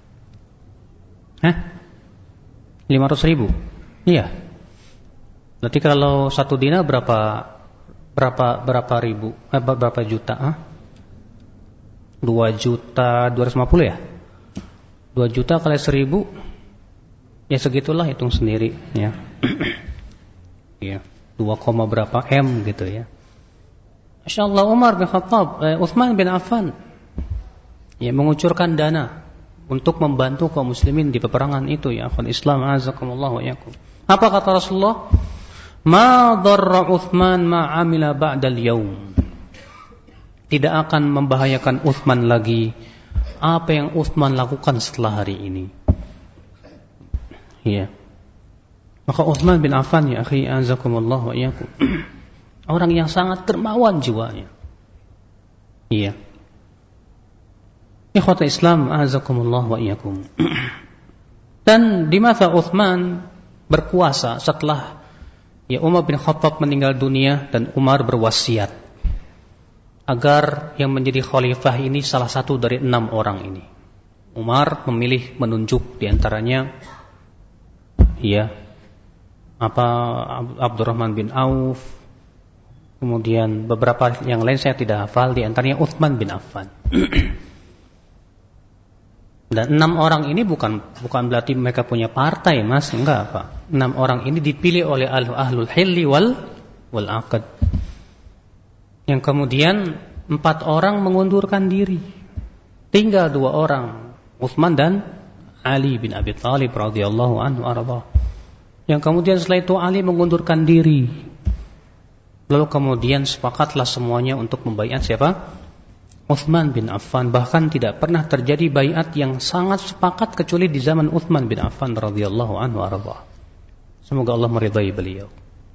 Hah? lima ratus ribu? Iya. Berarti kalau satu dinar berapa berapa berapa ribu? Eh, berapa juta? Ah? Dua juta dua ratus lima puluh ya? Dua juta kali seribu, ya segitulah, hitung sendiri ya. Ya, dua koma berapa M gitu ya. Masya Allah, Umar bin Khattab, eh, Uthman bin Affan, ya mengucurkan dana untuk membantu kaum muslimin di peperangan itu ya. Akhwan Islam, azakumullah wa iyyakum. Apa kata Rasulullah? Ma dharra Uthman ma amila ba'dal yaum. Tidak akan membahayakan Uthman lagi apa yang Uthman lakukan setelah hari ini. Ya. Maka Uthman bin Affan ya akhi, azakumullah wa iyyakum, orang yang sangat dermawan jiwanya. Iya. Ikhwata Islam, azakumullah wa iyyakum. Dan di masa Uthman berkuasa setelah ya Umar bin Khattab meninggal dunia, dan Umar berwasiat agar yang menjadi khalifah ini salah satu dari enam orang ini. Umar memilih menunjuk di antaranya ya apa Abdurrahman bin Auf, kemudian beberapa yang lain saya tidak hafal, di antaranya Uthman bin Affan. Dan enam orang ini bukan bukan berarti mereka punya partai, mas, enggak apa. Enam orang ini dipilih oleh ahlul hilli wal wal aqd. Yang kemudian empat orang mengundurkan diri, tinggal dua orang, Uthman dan Ali bin Abi Thalib radhiyallahu anhu arba. Yang kemudian setelah itu Ali mengundurkan diri. Lalu kemudian sepakatlah semuanya untuk membaiat siapa? Uthman bin Affan. Bahkan tidak pernah terjadi baiat yang sangat sepakat kecuali di zaman Uthman bin Affan radhiyallahu anhu arba. Semoga Allah meridai beliau.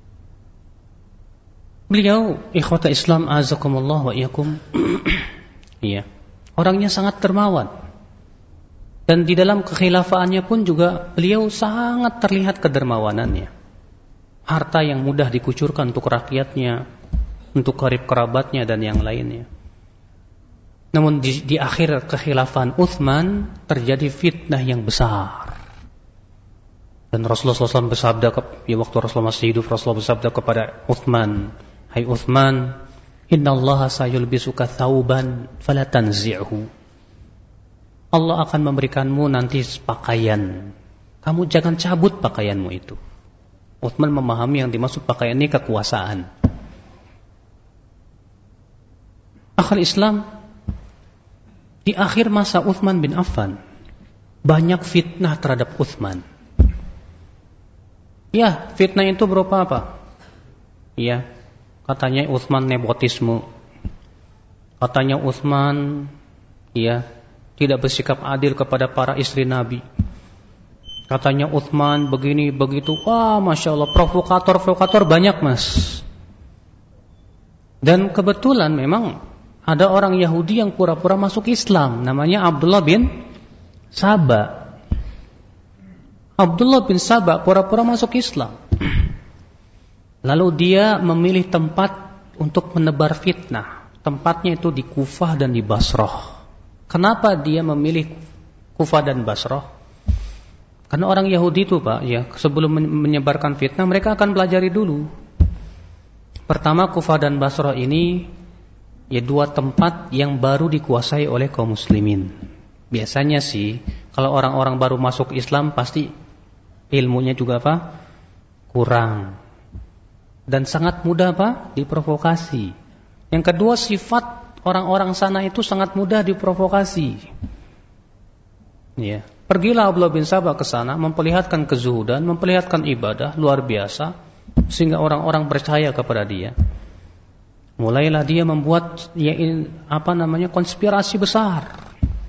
Beliau, ikhwata Islam, azakumullah wa iyyakum, iya, orangnya sangat dermawan. Dan di dalam kekhilafaannya pun juga beliau sangat terlihat kedermawanannya. Harta yang mudah dikucurkan untuk rakyatnya, untuk karib kerabatnya dan yang lainnya. Namun di, di akhir kekhilafan Uthman terjadi fitnah yang besar. Dan Rasulullah shallallahu alaihi wasallam bersabda, ya waktu Rasulullah masih hidup, Rasulullah bersabda kepada Uthman, hai Uthman, innallaha sayulbisuka thawban fala tanzi'hu. Allah akan memberikanmu nanti pakaian, kamu jangan cabut pakaianmu itu. Uthman memahami yang dimaksud pakaian ini kekuasaan. Akhul Islam, di akhir masa Uthman bin Affan banyak fitnah terhadap Uthman. Ya, fitnah itu berupa apa? Ya, katanya Uthman nepotisme. Katanya Uthman ya tidak bersikap adil kepada para istri Nabi. Katanya Uthman begini begitu. Wah, masya Allah, provokator-provokator banyak, mas. Dan kebetulan memang ada orang Yahudi yang pura-pura masuk Islam, namanya Abdullah bin Saba. Abdullah bin Saba pura-pura masuk Islam. Lalu dia memilih tempat untuk menebar fitnah. Tempatnya itu di Kufah dan di Basrah. Kenapa dia memilih Kufah dan Basrah? Karena orang Yahudi itu, Pak, ya, sebelum menyebarkan fitnah mereka akan pelajari dulu. Pertama, Kufah dan Basrah ini ya dua tempat yang baru dikuasai oleh kaum muslimin. Biasanya sih kalau orang-orang baru masuk Islam pasti ilmunya juga apa? Kurang. Dan sangat mudah apa? Diprovokasi. Yang kedua, sifat orang-orang sana itu sangat mudah diprovokasi. Ya, pergilah Abdullah bin Sabah ke sana, memperlihatkan kezuhudan, memperlihatkan ibadah luar biasa sehingga orang-orang percaya kepada dia. Mulailah dia membuat ya, apa namanya konspirasi besar.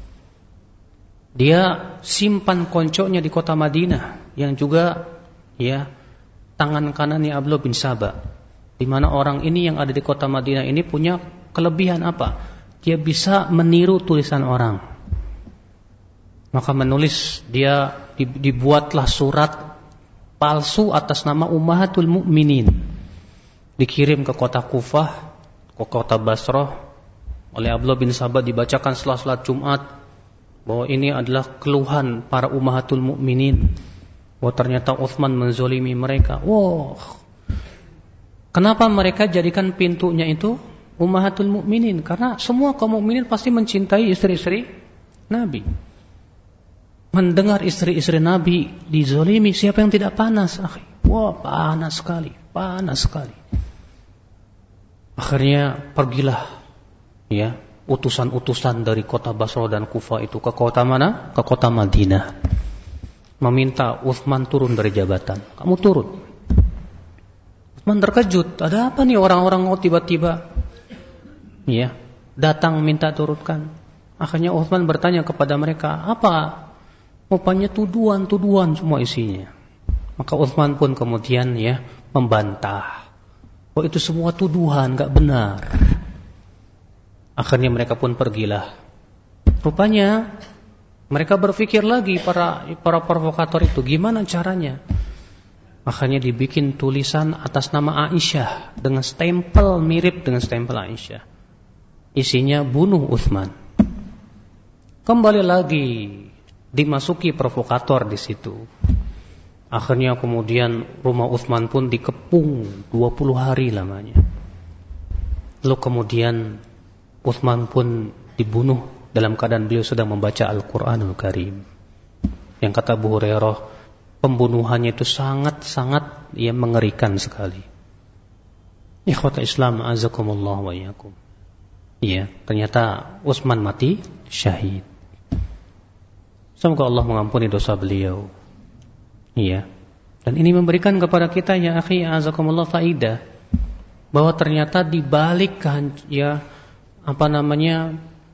Dia simpan koncoknya di kota Madinah yang juga ya tangan kanannya Abdullah bin Sabah, di mana orang ini yang ada di kota Madinah ini punya kelebihan apa? Dia bisa meniru tulisan orang. Maka menulis dia dibuatlah surat palsu atas nama Ummahatul Mukminin, dikirim ke kota Kufah, ke kota Basrah, oleh Abdullah bin Sabah dibacakan setelah salat Jumat, bahwa ini adalah keluhan para ummahatul mukminin, bahwa ternyata Utsman menzolimi mereka. Wow. Kenapa mereka jadikan pintunya itu ummahatul mukminin? Karena semua kaum mukminin pasti mencintai istri-istri Nabi. Mendengar istri-istri Nabi dizolimi, siapa yang tidak panas, akhi? Wah, panas sekali, panas sekali. Akhirnya pergilah ya utusan-utusan dari kota Basra dan Kufa itu ke kota mana? Ke kota Madinah. Meminta Utsman turun dari jabatan. Kamu turun. Utsman terkejut. Ada apa nih orang-orang kok tiba-tiba ya datang minta turunkan. Akhirnya Utsman bertanya kepada mereka, apa? Rupanya tuduhan-tuduhan semua isinya. Maka Utsman pun kemudian ya membantah bahwa itu semua tuduhan, enggak benar. Akhirnya mereka pun pergilah. Rupanya mereka berpikir lagi, para para provokator itu, gimana caranya? Akhirnya dibikin tulisan atas nama Aisyah dengan stempel mirip dengan stempel Aisyah. Isinya bunuh Utsman. Kembali lagi dimasuki provokator di situ. Akhirnya kemudian rumah Utsman pun dikepung dua puluh hari lamanya. Lalu kemudian Utsman pun dibunuh dalam keadaan beliau sedang membaca Al-Qur'anul Karim. Yang kata Abu Hurairah, pembunuhannya itu sangat-sangat ya mengerikan sekali. Ikhwatul Islam azakumullah wa iyyakum. Iya, ternyata Utsman mati syahid. Semoga Allah mengampuni dosa beliau. Iya. Dan ini memberikan kepada kita ya akhi azakumullah faidah bahwa ternyata di balik ya apa namanya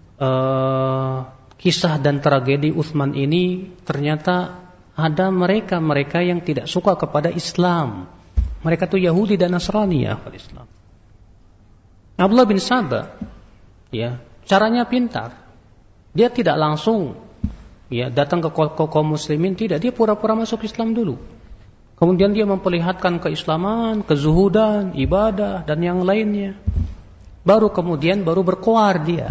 uh, kisah dan tragedi Utsman ini ternyata ada mereka-mereka yang tidak suka kepada Islam. Mereka itu Yahudi dan Nasrani ya akhi Islam. Abdullah bin Sabah ya, caranya pintar. Dia tidak langsung ya datang ke kaum muslimin, tidak, dia pura-pura masuk Islam dulu. Kemudian dia memperlihatkan keislaman, kezuhudan, ibadah dan yang lainnya. Baru kemudian baru berkoar dia.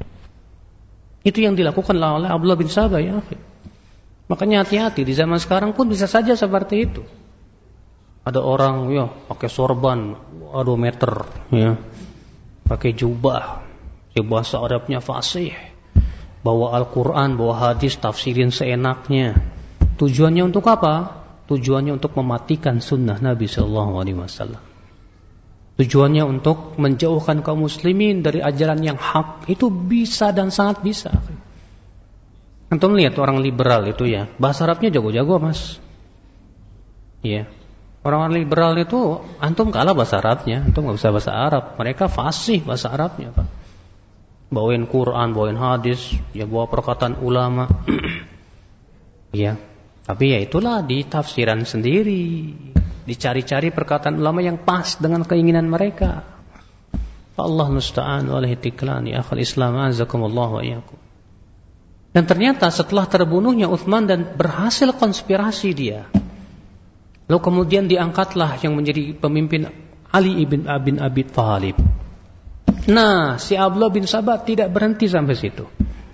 Itu yang dilakukan oleh Abdullah bin Sabah ya. Makanya hati-hati, di zaman sekarang pun bisa saja seperti itu. Ada orang ya pakai sorban dua meter ya. Pakai jubah, ya bahasa Arabnya fasih. Bawa Al-Quran, bawa hadis, tafsirin seenaknya. Tujuannya untuk apa? Tujuannya untuk mematikan sunnah Nabi Sallallahu Alaihi Wasallam. Tujuannya untuk menjauhkan kaum muslimin dari ajaran yang hak. Itu bisa dan sangat bisa. Antum lihat orang liberal itu ya, bahasa Arabnya jago-jago mas. Iya. Orang-orang liberal itu antum kalah bahasa Arabnya, antum nggak bisa bahasa Arab. Mereka fasih bahasa Arabnya pak. Bawain Quran, bawain hadis, ya bawa perkataan ulama. Ya, tapi ya itulah di tafsiran sendiri, dicari-cari perkataan ulama yang pas dengan keinginan mereka. Allah musta'an wal ihtiklan ya akhal Islam azakumullah wa iyyakum. Dan ternyata setelah terbunuhnya Utsman dan berhasil konspirasi dia, lalu kemudian diangkatlah yang menjadi pemimpin Ali ibn Abi Thalib. Nah, si Abdullah bin Sabah tidak berhenti sampai situ.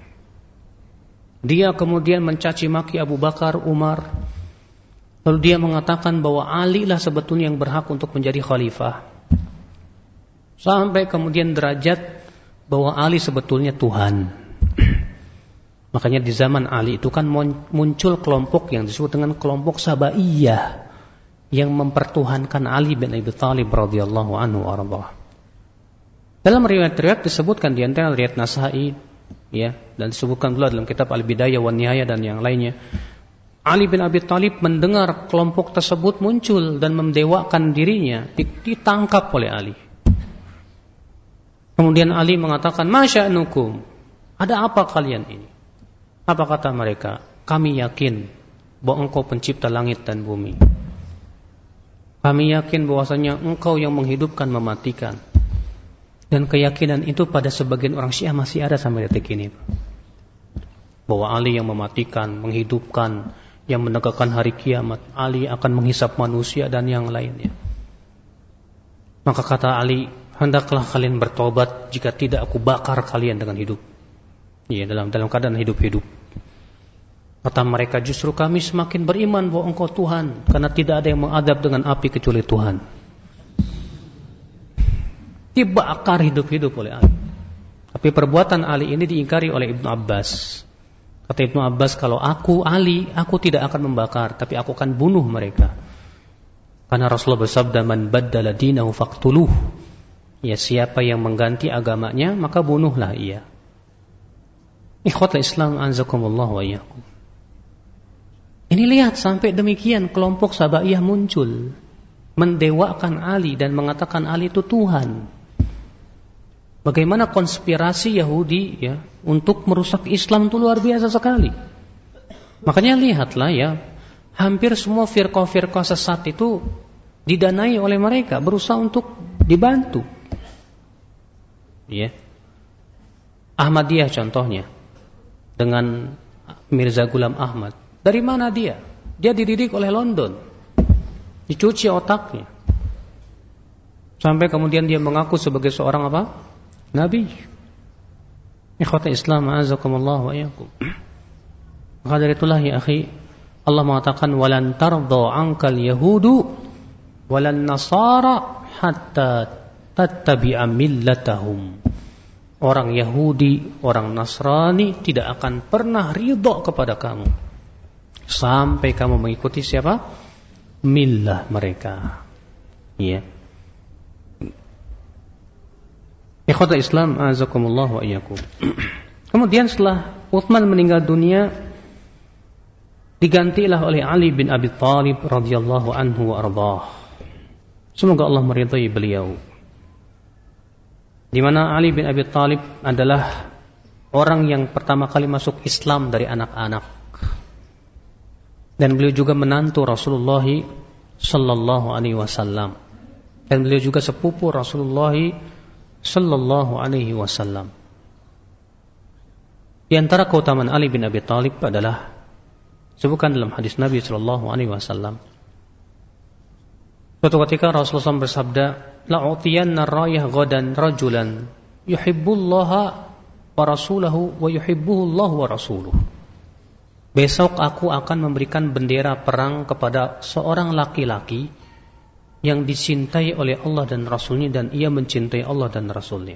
Dia kemudian mencaci maki Abu Bakar, Umar. Lalu dia mengatakan bahwa Ali lah sebetulnya yang berhak untuk menjadi khalifah. Sampai kemudian derajat bahwa Ali sebetulnya Tuhan. Makanya di zaman Ali itu kan muncul kelompok yang disebut dengan kelompok Sabaiyah yang mempertuhankan Ali bin Abi Thalib radhiyallahu anhu arba. Dalam riwayat-riwayat disebutkan di antara riwayat Nasa'i ya, dan disebutkan pula dalam kitab Al-Bidayah wan Nihayah dan yang lainnya. Ali bin Abi Thalib mendengar kelompok tersebut muncul dan mendewakan dirinya, ditangkap oleh Ali. Kemudian Ali mengatakan, "Masya'nukum? Ada apa kalian ini?" Apa kata mereka? "Kami yakin bahwa engkau pencipta langit dan bumi. Kami yakin bahwasanya engkau yang menghidupkan, mematikan." Dan keyakinan itu pada sebagian orang Syiah masih ada sampai detik ini. Bahwa Ali yang mematikan, menghidupkan, yang menegakkan hari kiamat. Ali akan menghisap manusia dan yang lainnya. Maka kata Ali, hendaklah kalian bertobat, jika tidak aku bakar kalian dengan hidup. Iya, dalam dalam keadaan hidup-hidup. Kata mereka, justru kami semakin beriman bahwa Engkau Tuhan, karena tidak ada yang mengadab dengan api kecuali Tuhan. Dibakar hidup-hidup oleh Ali. Tapi perbuatan Ali ini diingkari oleh Ibnu Abbas. Kata Ibnu Abbas, kalau aku Ali, aku tidak akan membakar, tapi aku akan bunuh mereka. Karena Rasulullah bersabda, man baddala dinahu faqtuluh. Ya, siapa yang mengganti agamanya, maka bunuhlah ia. Ikhwatul Islam, anzakumullah wa iyyakum. Ini lihat, sampai demikian kelompok Sabaiyah muncul, mendewakan Ali dan mengatakan Ali itu Tuhan. Bagaimana konspirasi Yahudi ya untuk merusak Islam itu luar biasa sekali. Makanya lihatlah ya, hampir semua firqah-firqah sesat itu didanai oleh mereka, berusaha untuk dibantu. Ya. Ahmadiyah contohnya, dengan Mirza Ghulam Ahmad. Dari mana dia? Dia dididik oleh London, dicuci otaknya, sampai kemudian dia mengaku sebagai seorang apa? Nabi. Ikhwata Islam, a'azakumullah wa iyyakum. Maka dari itulah ya akhi, Allah mengatakan walan tardha 'ankal yahudu walan nasara hatta tattabi'a millatahum. Orang Yahudi, orang Nasrani tidak akan pernah ridha kepada kamu sampai kamu mengikuti siapa? Millah mereka. Iya. Ikhwata Islam, azakumullah wa iyyakum. Kemudian setelah Utsman meninggal dunia, digantilah oleh Ali bin Abi Thalib radhiyallahu anhu wa ardhah. Semoga Allah meridai beliau. Di mana Ali bin Abi Thalib adalah orang yang pertama kali masuk Islam dari anak-anak. Dan beliau juga menantu Rasulullah sallallahu alaihi wasallam. Dan beliau juga sepupu Rasulullah sallallahu alaihi wasallam. Di antara keutamaan Ali bin Abi Thalib adalah sebutkan dalam hadis Nabi sallallahu alaihi wasallam. Suatu ketika Rasulullah shallallahu alaihi wasallam bersabda, "La'utiyanna rayah ghadan rajulan yuhibbullaha wa rasulahu wa yuhibbuhu Allah wa rasuluhu." Besok aku akan memberikan bendera perang kepada seorang laki-laki yang dicintai oleh Allah dan Rasulnya, dan ia mencintai Allah dan Rasulnya.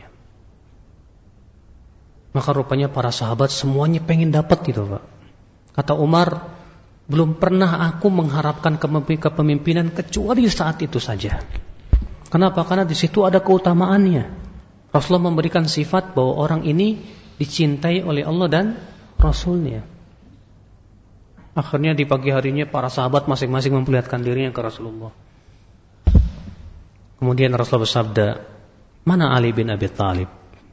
Maka rupanya para sahabat semuanya pengen dapat itu, Pak. Kata Umar, belum pernah aku mengharapkan kepemimpinan kecuali saat itu saja. Kenapa? Karena di situ ada keutamaannya. Rasulullah memberikan sifat bahwa orang ini dicintai oleh Allah dan Rasulnya. Akhirnya di pagi harinya para sahabat masing-masing memperlihatkan dirinya ke Rasulullah. Kemudian Rasulullah bersabda, "Mana Ali bin Abi Thalib?"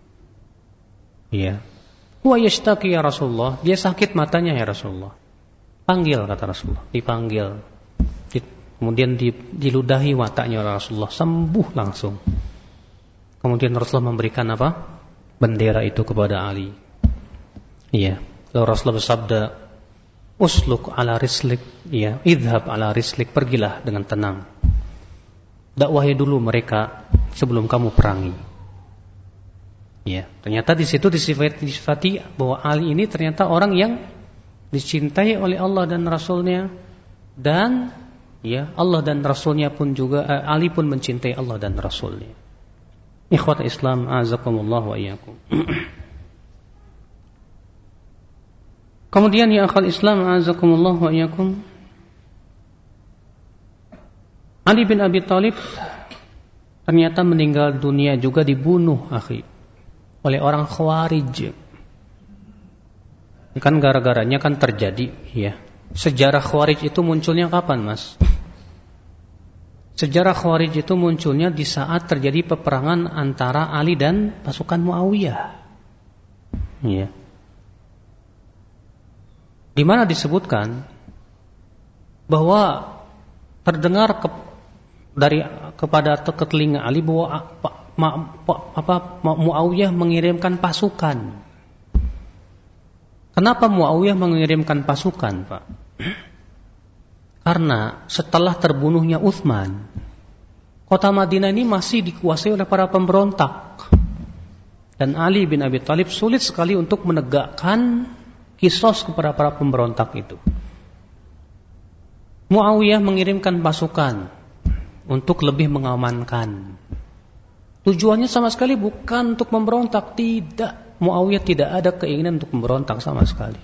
Iya. "Huwa yashtaki ya Rasulullah." Dia sakit matanya ya Rasulullah. Panggil, kata Rasulullah. Dipanggil. Kemudian diludahi matanya oleh Rasulullah, sembuh langsung. Kemudian Rasulullah memberikan apa? Bendera itu kepada Ali. Iya. Lalu Rasulullah bersabda, "Usluk ala rislik." Iya, idhab ala rislik. Pergilah dengan tenang. Dakwahi dulu mereka sebelum kamu perangi. Ya, ternyata di situ disifati, disifati bahwa Ali ini ternyata orang yang dicintai oleh Allah dan Rasulnya, dan ya Allah dan Rasulnya pun juga eh, Ali pun mencintai Allah dan Rasulnya. Ikhwat Islam, azakumullah wa iyyakum. Kemudian ya akhwat Islam, azakumullah wa iyyakum, Ali bin Abi Thalib ternyata meninggal dunia juga dibunuh, akhi, oleh orang Khawarij. Kan gara-garanya kan terjadi ya. Sejarah Khawarij itu munculnya kapan, Mas? Sejarah Khawarij itu munculnya di saat terjadi peperangan antara Ali dan pasukan Muawiyah. Ya. Di mana disebutkan bahwa terdengar ke dari kepada ke telinga Ali bahwa apa, apa Muawiyah mengirimkan pasukan. Kenapa Muawiyah mengirimkan pasukan, Pak? Karena setelah terbunuhnya Utsman, kota Madinah ini masih dikuasai oleh para pemberontak. Dan Ali bin Abi Thalib sulit sekali untuk menegakkan kisos kepada para pemberontak itu. Muawiyah mengirimkan pasukan untuk lebih mengamankan. Tujuannya sama sekali bukan untuk memberontak, tidak. Muawiyah tidak ada keinginan untuk memberontak sama sekali.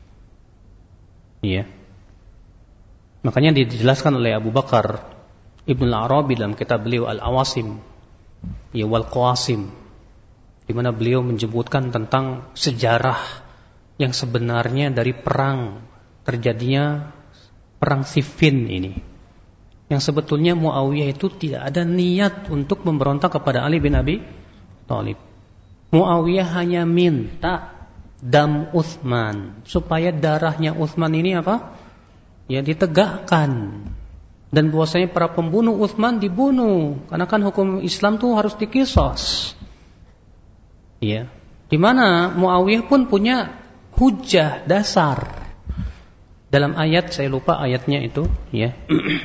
Iya. Makanya dijelaskan oleh Abu Bakar Ibnu Al-Arabi dalam kitab beliau Al-Awasim, ya wal Qawasim, di mana beliau menyebutkan tentang sejarah yang sebenarnya dari perang terjadinya perang Siffin ini. Yang sebetulnya Muawiyah itu tidak ada niat untuk memberontak kepada Ali bin Abi Thalib. Muawiyah hanya minta dam Utsman, supaya darahnya Utsman ini apa? Ya ditegakkan. Dan bahwasanya para pembunuh Utsman dibunuh, karena kan hukum Islam tuh harus dikisos. Ya. Di mana Muawiyah pun punya hujah dasar. Dalam ayat, saya lupa ayatnya itu, ya.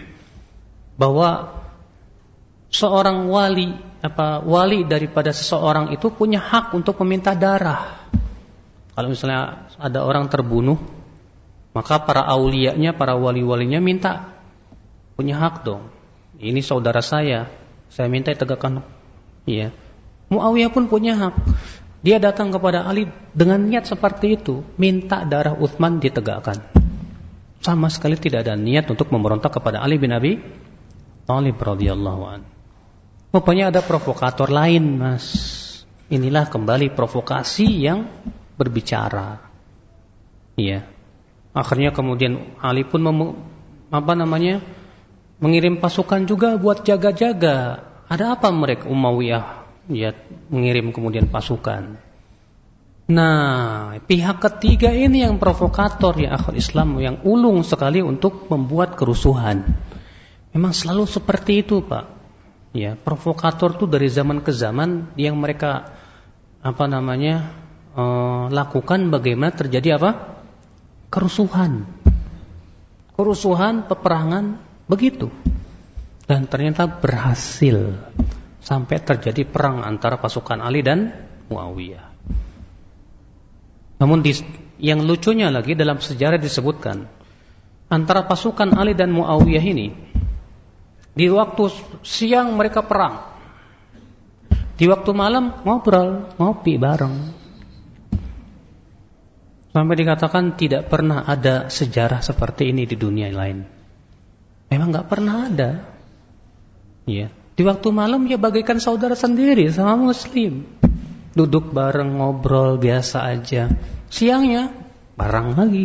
Bahwa seorang wali apa wali daripada seseorang itu punya hak untuk meminta darah. Kalau misalnya ada orang terbunuh, maka para auliyanya, para wali-walinya minta, punya hak dong. Ini saudara saya, saya minta ditegakkan. Ya. Muawiyah pun punya hak. Dia datang kepada Ali dengan niat seperti itu, minta darah Utsman ditegakkan. Sama sekali tidak ada niat untuk memberontak kepada Ali bin Abi Thalib radhiyallahu anhu. Rupanya ada provokator lain, Mas. Inilah kembali provokasi yang berbicara. Iya. Akhirnya kemudian Ali pun mem- apa namanya? mengirim pasukan juga buat jaga-jaga. Ada apa mereka Umayyah? Ya, mengirim kemudian pasukan. Nah, pihak ketiga ini yang provokator ya akhul Islam, yang ulung sekali untuk membuat kerusuhan. Memang selalu seperti itu, Pak. Ya, provokator itu dari zaman ke zaman yang mereka apa namanya eh, lakukan bagaimana terjadi apa? Kerusuhan. Kerusuhan, peperangan, begitu. Dan ternyata berhasil sampai terjadi perang antara pasukan Ali dan Muawiyah. Namun di, yang lucunya lagi dalam sejarah disebutkan antara pasukan Ali dan Muawiyah ini di waktu siang mereka perang, di waktu malam ngobrol, ngopi bareng. Sampai dikatakan tidak pernah ada sejarah seperti ini di dunia lain. Memang nggak pernah ada. Ya, di waktu malam ya bagaikan saudara sendiri sama Muslim. Duduk bareng, ngobrol biasa aja. Siangnya bareng lagi.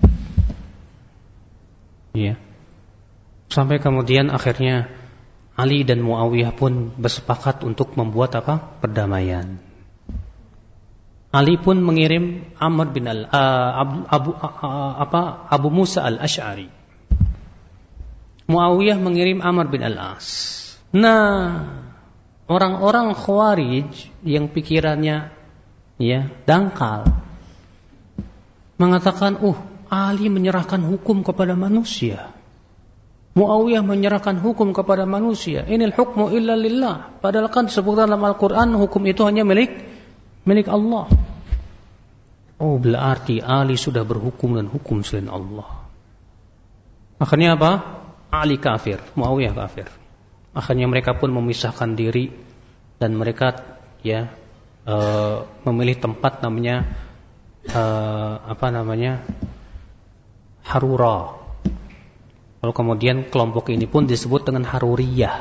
Ya. Sampai kemudian akhirnya Ali dan Muawiyah pun bersepakat untuk membuat apa? Perdamaian. Ali pun mengirim Amr bin al uh, Abu, Abu uh, apa Abu Musa al-Asy'ari. Muawiyah mengirim Amr bin al-As. Nah, orang-orang Khawarij yang pikirannya ya dangkal mengatakan, "Uh, Ali menyerahkan hukum kepada manusia. Muawiyah menyerahkan hukum kepada manusia. Inil hukmu illa lillah." Padahal kan disebutkan dalam Al-Qur'an hukum itu hanya milik milik Allah. Oh, berarti Ali sudah berhukum dan hukum selain Allah. Akhirnya apa? Ali kafir, Muawiyah kafir. Akhirnya mereka pun memisahkan diri dan mereka ya uh, memilih tempat namanya uh, apa namanya Harura. Lalu kemudian kelompok ini pun disebut dengan Haruriyah.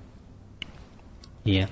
Iya.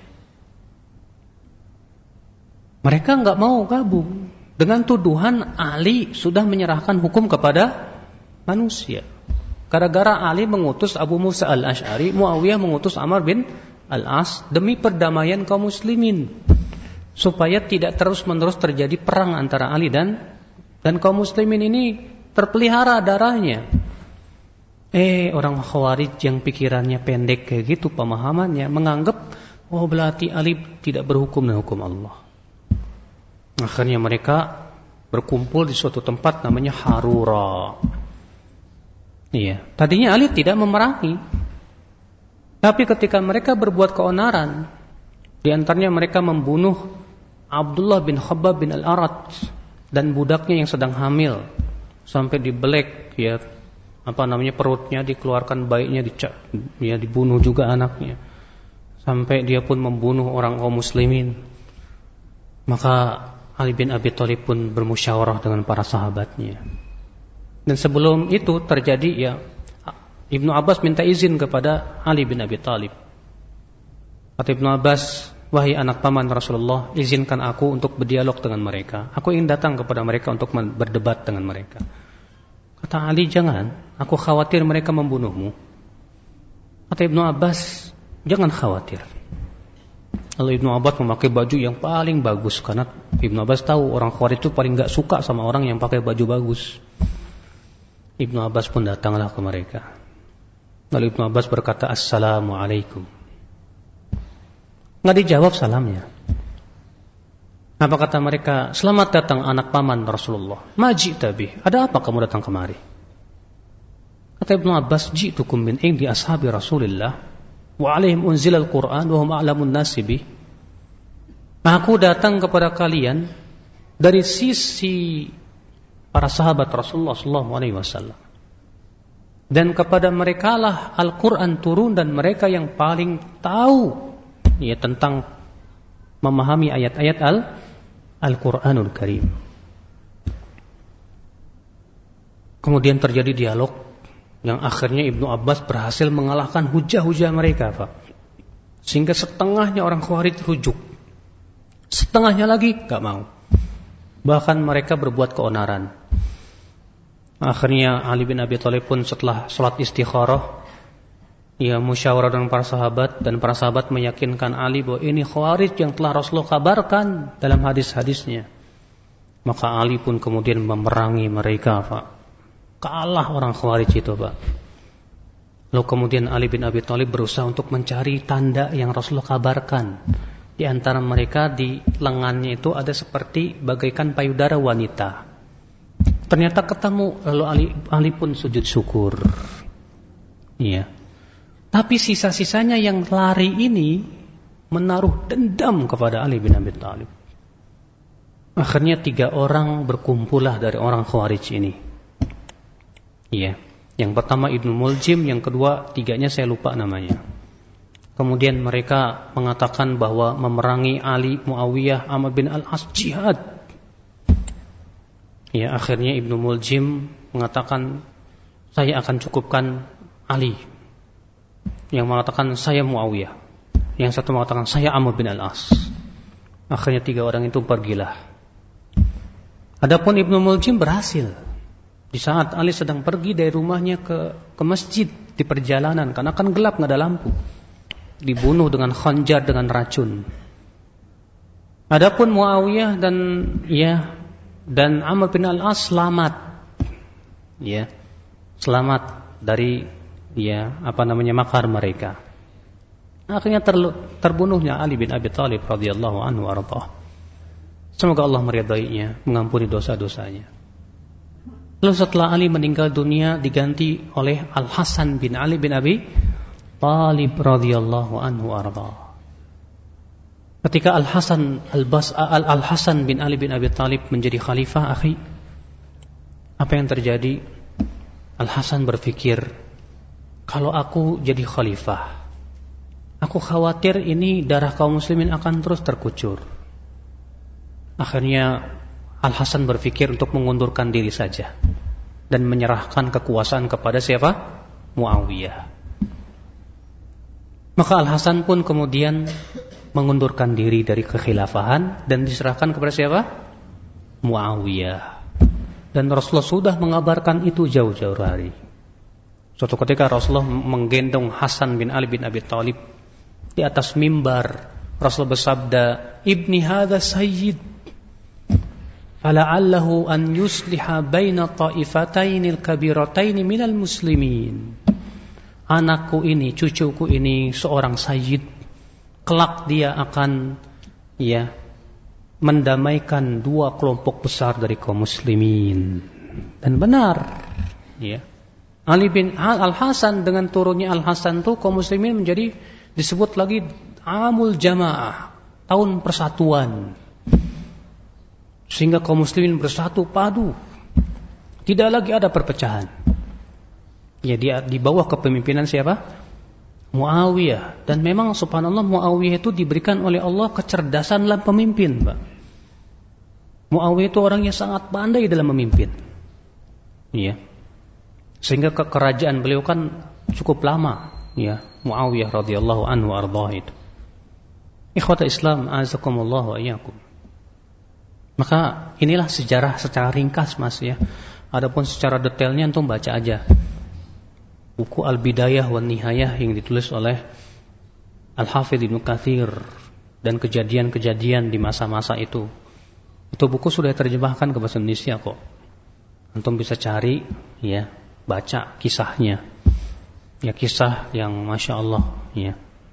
Mereka nggak mau gabung dengan tuduhan Ali sudah menyerahkan hukum kepada manusia. Gara-gara Ali mengutus Abu Musa al-Asy'ari, Muawiyah mengutus Amr bin al-As demi perdamaian kaum muslimin, supaya tidak terus-menerus terjadi perang antara Ali dan dan kaum muslimin ini terpelihara darahnya. Eh, orang Khawarij yang pikirannya pendek kayak gitu pemahamannya, menganggap oh berarti Ali tidak berhukum dengan hukum Allah. Akhirnya mereka berkumpul di suatu tempat namanya Harura. Iya, tadinya Ali tidak memerangi. Tapi ketika mereka berbuat keonaran, di antaranya mereka membunuh Abdullah bin Khabbab bin Al-Arat dan budaknya yang sedang hamil, sampai dibelek, ya, apa namanya, perutnya dikeluarkan bayinya, dicak, ya, dibunuh juga anaknya, sampai dia pun membunuh orang kaum muslimin. Maka Ali bin Abi Thalib pun bermusyawarah dengan para sahabatnya. Dan sebelum itu terjadi, ya, Ibnu Abbas minta izin kepada Ali bin Abi Thalib. Kata Ibnu Abbas, wahai anak paman Rasulullah, izinkan aku untuk berdialog dengan mereka. Aku ingin datang kepada mereka untuk berdebat dengan mereka. Kata Ali, jangan, aku khawatir mereka membunuhmu. Kata Ibnu Abbas, jangan khawatir. Lalu Ibnu Abbas memakai baju yang paling bagus, karena Ibnu Abbas tahu orang Khawarij itu paling gak suka sama orang yang pakai baju bagus. Ibnu Abbas pun datanglah ke mereka. Lalu Ibnu Abbas berkata, Assalamualaikum. Nggak dijawab salamnya. Apa kata mereka? Selamat datang anak paman Rasulullah. Maji tabi. Ada apa kamu datang kemari? Kata Ibnu Abbas, ji'tukum min indi ashabi Rasulillah wa alaihim unzilal Qur'an wa hum a'lamun nasi bih. Aku datang kepada kalian dari sisi para sahabat Rasulullah sallallahu alaihi wasallam. Dan kepada merekalah Al-Quran turun dan mereka yang paling tahu, ya, tentang memahami ayat-ayat Al Al-Quranul Karim. Kemudian terjadi dialog yang akhirnya Ibnu Abbas berhasil mengalahkan hujah-hujah mereka, Pak. Sehingga setengahnya orang Khawarij rujuk, setengahnya lagi gak mau. Bahkan mereka berbuat keonaran. Akhirnya Ali bin Abi Thalib pun setelah sholat istikharah, ia musyawarah dengan para sahabat, dan para sahabat meyakinkan Ali bahwa ini Khawarij yang telah Rasulullah kabarkan dalam hadis-hadisnya. Maka Ali pun kemudian memerangi mereka, Pak. Kalah orang Khawarij itu, Pak. Lalu kemudian Ali bin Abi Thalib berusaha untuk mencari tanda yang Rasulullah kabarkan. Di antara mereka di lengannya itu ada seperti bagaikan payudara wanita. Ternyata ketemu, lalu Ali, Ali pun sujud syukur. Iya. Tapi sisa-sisanya yang lari ini menaruh dendam kepada Ali bin Abi Thalib. Akhirnya tiga orang berkumpullah dari orang Khawarij ini. Iya. Yang pertama Ibnu Muljim, yang kedua tiganya saya lupa namanya. Kemudian mereka mengatakan bahwa memerangi Ali, Muawiyah, Amr bin Al-As jihad. Ya, akhirnya Ibnu Muljim mengatakan, saya akan cukupkan Ali. Yang mengatakan, saya Muawiyah. Yang satu mengatakan, saya Amr bin Al-As. Akhirnya tiga orang itu pergilah. Adapun Ibnu Muljim berhasil. Di saat Ali sedang pergi dari rumahnya ke ke masjid di perjalanan, karena kan gelap, nggak ada lampu, dibunuh dengan khanjar, dengan racun. Adapun Muawiyah dan ya dan Amr bin Al-As selamat, ya, selamat dari ya apa namanya makar mereka. Akhirnya terbunuhnya Ali bin Abi Thalib radhiyallahu anhu warḍah. Semoga Allah meridainya, mengampuni dosa-dosanya. Lalu setelah Ali meninggal dunia diganti oleh Al-Hasan bin Ali bin Abi Thalib radhiyallahu anhu warḍah. Ketika Al-Hasan Al-Bas Al-Hasan bin Ali bin Abi Thalib menjadi khalifah, akhi, apa yang terjadi? Al-Hasan berpikir, kalau aku jadi khalifah, aku khawatir ini darah kaum muslimin akan terus terkucur. Akhirnya Al-Hasan berpikir untuk mengundurkan diri saja dan menyerahkan kekuasaan kepada siapa? Muawiyah. Maka Al-Hasan pun kemudian mengundurkan diri dari kekhilafahan dan diserahkan kepada siapa? Muawiyah. Dan Rasulullah sudah mengabarkan itu jauh-jauh hari. Suatu ketika Rasulullah menggendong Hasan bin Ali bin Abi Thalib di atas mimbar. Rasulullah bersabda, "Ibni hadza sayyid, fala'allahu an yusliha baina ta'ifatainil kabirataini minal muslimin." Anakku ini, cucuku ini seorang sayyid. Kelak dia akan ya mendamaikan dua kelompok besar dari kaum muslimin. Dan benar, ya. Ali bin Al-Hasan dengan turunnya Al-Hasan itu kaum muslimin menjadi disebut lagi amul jamaah, tahun persatuan. Sehingga kaum muslimin bersatu padu. Tidak lagi ada perpecahan. Ya, di, di bawah kepemimpinan siapa? Muawiyah. Dan memang subhanallah Muawiyah itu diberikan oleh Allah kecerdasan dalam pemimpin, Pak. Muawiyah itu orang yang sangat pandai dalam memimpin. Iya. Sehingga kerajaan beliau kan cukup lama, ya, Muawiyah radhiyallahu anhu ardhah itu. Ikhwata Islam, azakumullah wa iyyakum. Maka inilah sejarah secara ringkas, Mas, ya. Adapun secara detailnya antum baca aja buku Al-Bidayah wan Nihayah yang ditulis oleh Al-Hafidz Ibnu Katsir dan kejadian-kejadian di masa-masa itu. Itu buku sudah terjemahkan ke bahasa Indonesia kok. Antum bisa cari, ya, baca kisahnya. Ya, kisah yang Masya Allah, ya.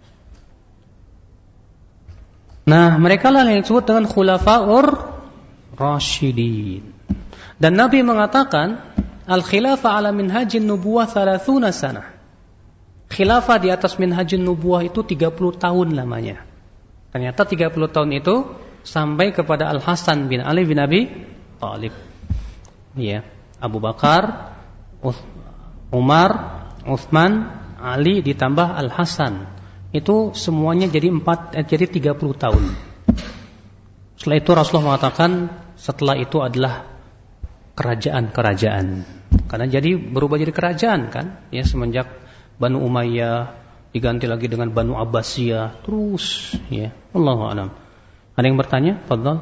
Nah, mereka lah yang disebut dengan Khulafaur Rasyidin. Dan Nabi mengatakan Al-khilafah ala minhajin nubuwah thalathuna sanah. Khilafah di atas minhajin nubuwah itu tiga puluh tahun lamanya. Ternyata tiga puluh tahun itu sampai kepada Al-Hasan bin Ali bin Abi Thalib. Ya, Abu Bakar, Umar, Utsman, Ali ditambah Al-Hasan. Itu semuanya jadi empat eh, jadi tiga puluh tahun. Setelah itu Rasulullah mengatakan setelah itu adalah kerajaan-kerajaan. Karena jadi berubah jadi kerajaan kan, ya, semenjak Banu Umayyah diganti lagi dengan Banu Abbasiyah, terus, ya. Wallahu a'lam. Ada yang bertanya? Fadhal.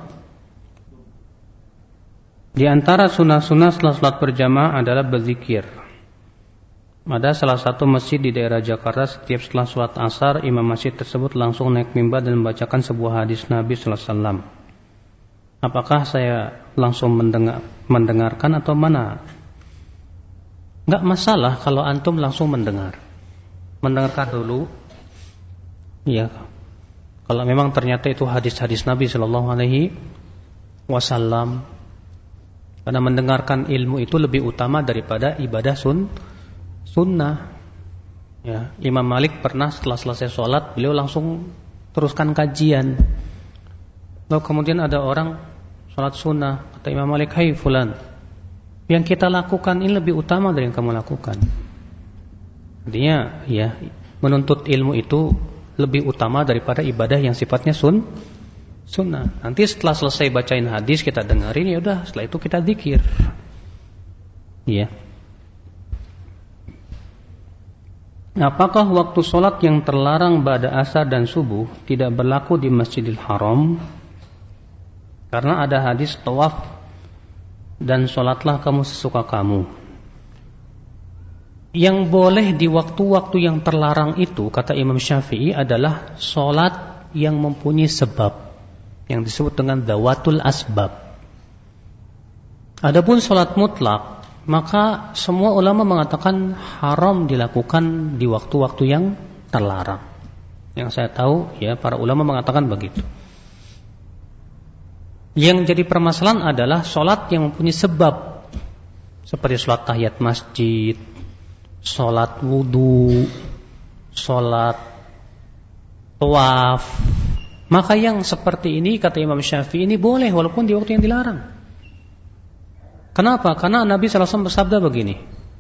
Di antara sunnah-sunnah setelah salat berjamaah adalah berzikir. Ada salah satu masjid di daerah Jakarta, setiap setelah salat asar, imam masjid tersebut langsung naik mimbar dan membacakan sebuah hadis Nabi sallallahu alaihi wasallam. Apakah saya langsung mendengar, mendengarkan atau mana? Enggak masalah kalau antum langsung mendengar. Mendengarkan dulu. Ya. Kalau memang ternyata itu hadis-hadis Nabi sallallahu alaihi wasallam. Karena mendengarkan ilmu itu lebih utama daripada ibadah sun, sunnah. Ya, Imam Malik pernah setelah selesai sholat, beliau langsung teruskan kajian. Lalu kemudian ada orang sholat sunnah, kata Imam Malik, hai fulan, yang kita lakukan ini lebih utama dari yang kamu lakukan. Artinya, ya, menuntut ilmu itu lebih utama daripada ibadah yang sifatnya sun, sunnah. Nanti setelah selesai bacain hadis kita dengerin, ya udah, setelah itu kita zikir. Ya. Apakah waktu sholat yang terlarang ba'da asar dan subuh tidak berlaku di Masjidil Haram? Karena ada hadis tawaf dan sholatlah kamu sesuka kamu. Yang boleh di waktu-waktu yang terlarang itu, kata Imam Syafi'i, adalah sholat yang mempunyai sebab, yang disebut dengan dawatul asbab. Adapun sholat mutlak, maka semua ulama mengatakan haram dilakukan di waktu-waktu yang terlarang. Yang saya tahu, ya, para ulama mengatakan begitu. Yang jadi permasalahan adalah sholat yang mempunyai sebab, seperti sholat tahiyat masjid, sholat wudu, sholat tawaf. Maka yang seperti ini, kata Imam Syafi'i, ini boleh walaupun di waktu yang dilarang. Kenapa? Karena Nabi sallallahu alaihi wasallam bersabda begini.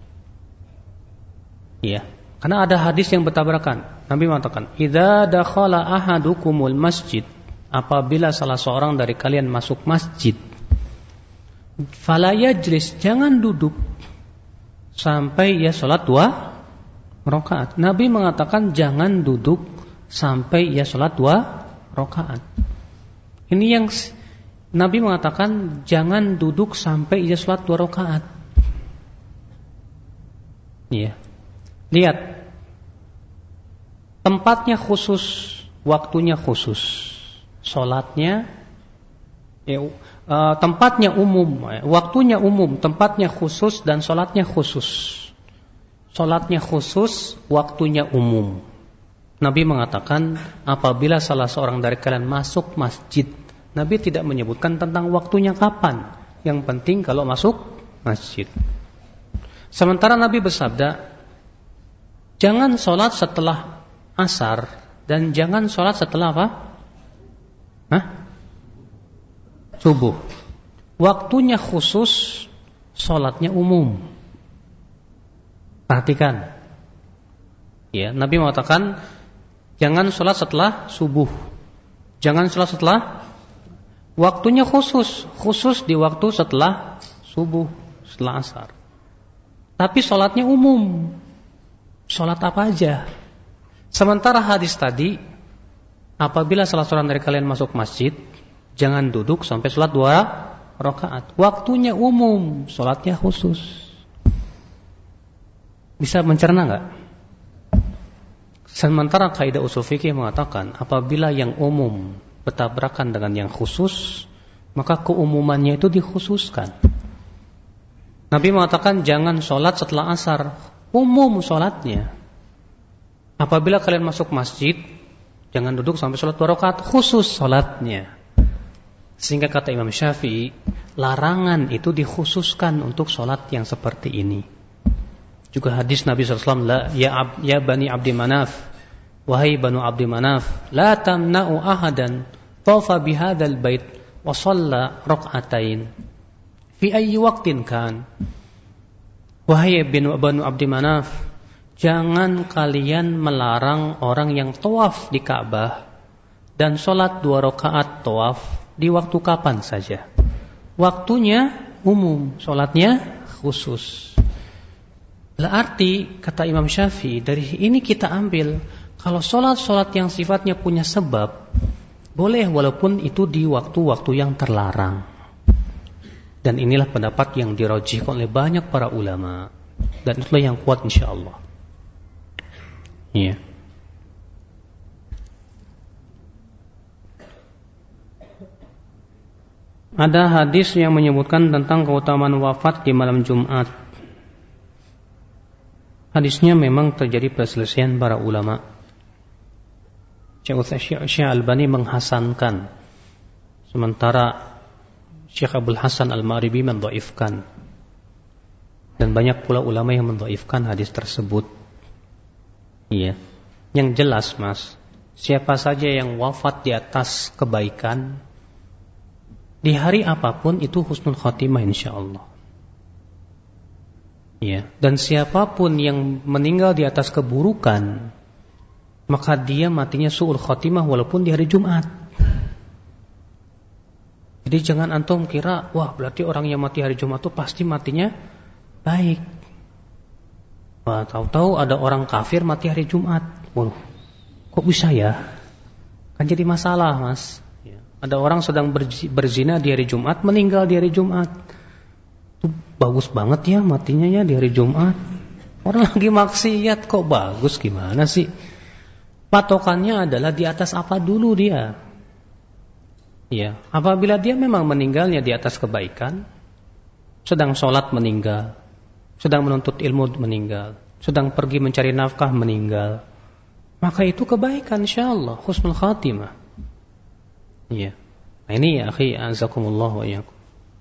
Ya, karena ada hadis yang bertabrakan. Nabi mengatakan, "Idza dakhala ahadukumul masjid," apabila salah seorang dari kalian masuk masjid, fala yajlis, jangan duduk sampai ia salat dua rakaat. Nabi mengatakan jangan duduk sampai ia salat dua rakaat. Ini yang Nabi mengatakan jangan duduk sampai ia salat dua rakaat. Iya. Lihat. Tempatnya khusus, waktunya khusus. Salatnya ya, uh, tempatnya umum, waktunya umum, tempatnya khusus dan salatnya khusus. Salatnya khusus, waktunya umum. Nabi mengatakan apabila salah seorang dari kalian masuk masjid, Nabi tidak menyebutkan tentang waktunya kapan. Yang penting kalau masuk masjid. Sementara Nabi bersabda, jangan sholat setelah asar dan jangan sholat setelah apa? Hah? Subuh. Waktunya khusus, sholatnya umum. Perhatikan. Ya, Nabi mengatakan jangan sholat setelah subuh. Jangan sholat setelah, waktunya khusus, khusus di waktu setelah subuh, setelah asar. Tapi sholatnya umum, sholat apa aja. Sementara hadis tadi, apabila salah seorang dari kalian masuk masjid, jangan duduk sampai sholat dua rakaat. Waktunya umum, sholatnya khusus. Bisa mencerna nggak? Sementara kaidah usul fikih mengatakan, apabila yang umum bertabrakan dengan yang khusus, maka keumumannya itu dikhususkan. Nabi mengatakan jangan sholat setelah asar, umum sholatnya. Apabila kalian masuk masjid, jangan duduk sampai sholat dua rakaat, khusus sholatnya. Sehingga kata Imam Syafi'i, larangan itu dikhususkan untuk sholat yang seperti ini. Juga hadis Nabi shallallahu alaihi wasallam, ya, ab, ya bani Abdi Manaf, wahai banu Abdi Manaf, la tamna'u ahadan tawafa bihadzal bait wa shalla rak'atain fi ayyi waqtin kan. Wahai banu Abdi Manaf, jangan kalian melarang orang yang tawaf di Ka'bah dan sholat dua rakaat tawaf di waktu kapan saja. Waktunya umum, sholatnya khusus. Berarti kata Imam Syafi'i, dari ini kita ambil kalau sholat-sholat yang sifatnya punya sebab, boleh walaupun itu di waktu-waktu yang terlarang. Dan inilah pendapat yang dirajihkan oleh banyak para ulama, dan itulah yang kuat insyaallah. Iya. Ada hadis yang menyebutkan tentang keutamaan wafat di malam Jumat. Hadisnya memang terjadi perselisihan para ulama. Syekh Albani menghasankan, sementara Syekh Abdul Hasan Al-Ma'ribi mendhaifkan. Dan banyak pula ulama yang mendhaifkan hadis tersebut. Iya. Yang jelas, Mas, siapa saja yang wafat di atas kebaikan, di hari apapun itu husnul khatimah insyaallah. Ya, dan siapapun yang meninggal di atas keburukan, maka dia matinya su'ul khatimah walaupun di hari Jumat. Jadi jangan antum kira, wah berarti orang yang mati hari Jumat itu pasti matinya baik. Wah, tahu-tahu ada orang kafir mati hari Jumat. Wah, kok bisa ya? Kan jadi masalah, Mas. Ya. Ada orang sedang berzina di hari Jumat, meninggal di hari Jumat. Itu bagus banget ya matinya ya di hari Jumat. Orang lagi maksiat kok bagus, gimana sih? Patokannya adalah di atas apa dulu dia. Ya, apabila dia memang meninggalnya di atas kebaikan, sedang sholat meninggal, sedang menuntut ilmu meninggal, sedang pergi mencari nafkah meninggal, maka itu kebaikan insyaallah, husnul khatimah. Ya. Nah ini ya akhi azakumullah wa iyyakum.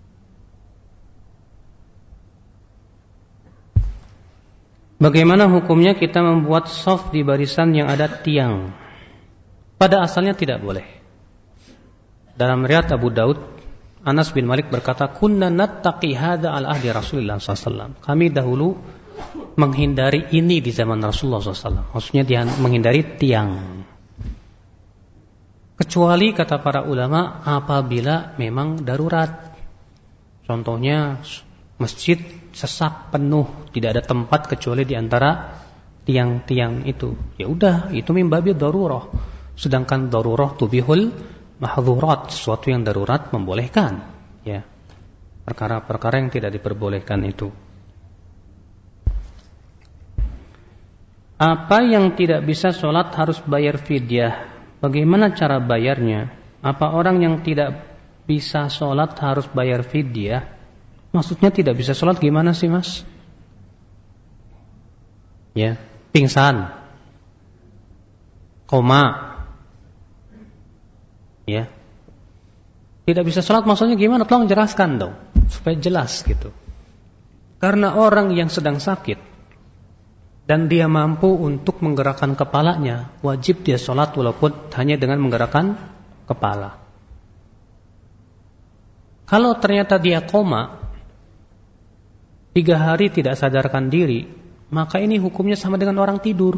Bagaimana hukumnya kita membuat shaf di barisan yang ada tiang? Pada asalnya tidak boleh. Dalam riwayat Abu Daud, Anas bin Malik berkata, "Kunna nattaqi hadza al ahdi Rasulullah sallallahu alaihi wasallam." Kami dahulu menghindari ini di zaman Rasulullah sallallahu alaihi wasallam. Maksudnya dia menghindari tiang. Kecuali kata para ulama apabila memang darurat. Contohnya masjid sesak penuh, tidak ada tempat kecuali di antara tiang-tiang itu. Ya udah, itu min babi darurah. Sedangkan darurah tubihul mahdzurat, sesuatu yang darurat membolehkan, ya. Perkara-perkara yang tidak diperbolehkan itu. Apa yang tidak bisa sholat harus bayar fidyah? Bagaimana cara bayarnya? Apa orang yang tidak bisa sholat harus bayar fidyah? Maksudnya tidak bisa sholat gimana sih, Mas? Ya, pingsan, koma, ya, tidak bisa sholat maksudnya gimana? Tolong jelaskan dong, supaya jelas gitu. Karena orang yang sedang sakit dan dia mampu untuk menggerakkan kepalanya, wajib dia sholat walaupun hanya dengan menggerakkan kepala. Kalau ternyata dia koma, tiga hari tidak sadarkan diri, maka ini hukumnya sama dengan orang tidur.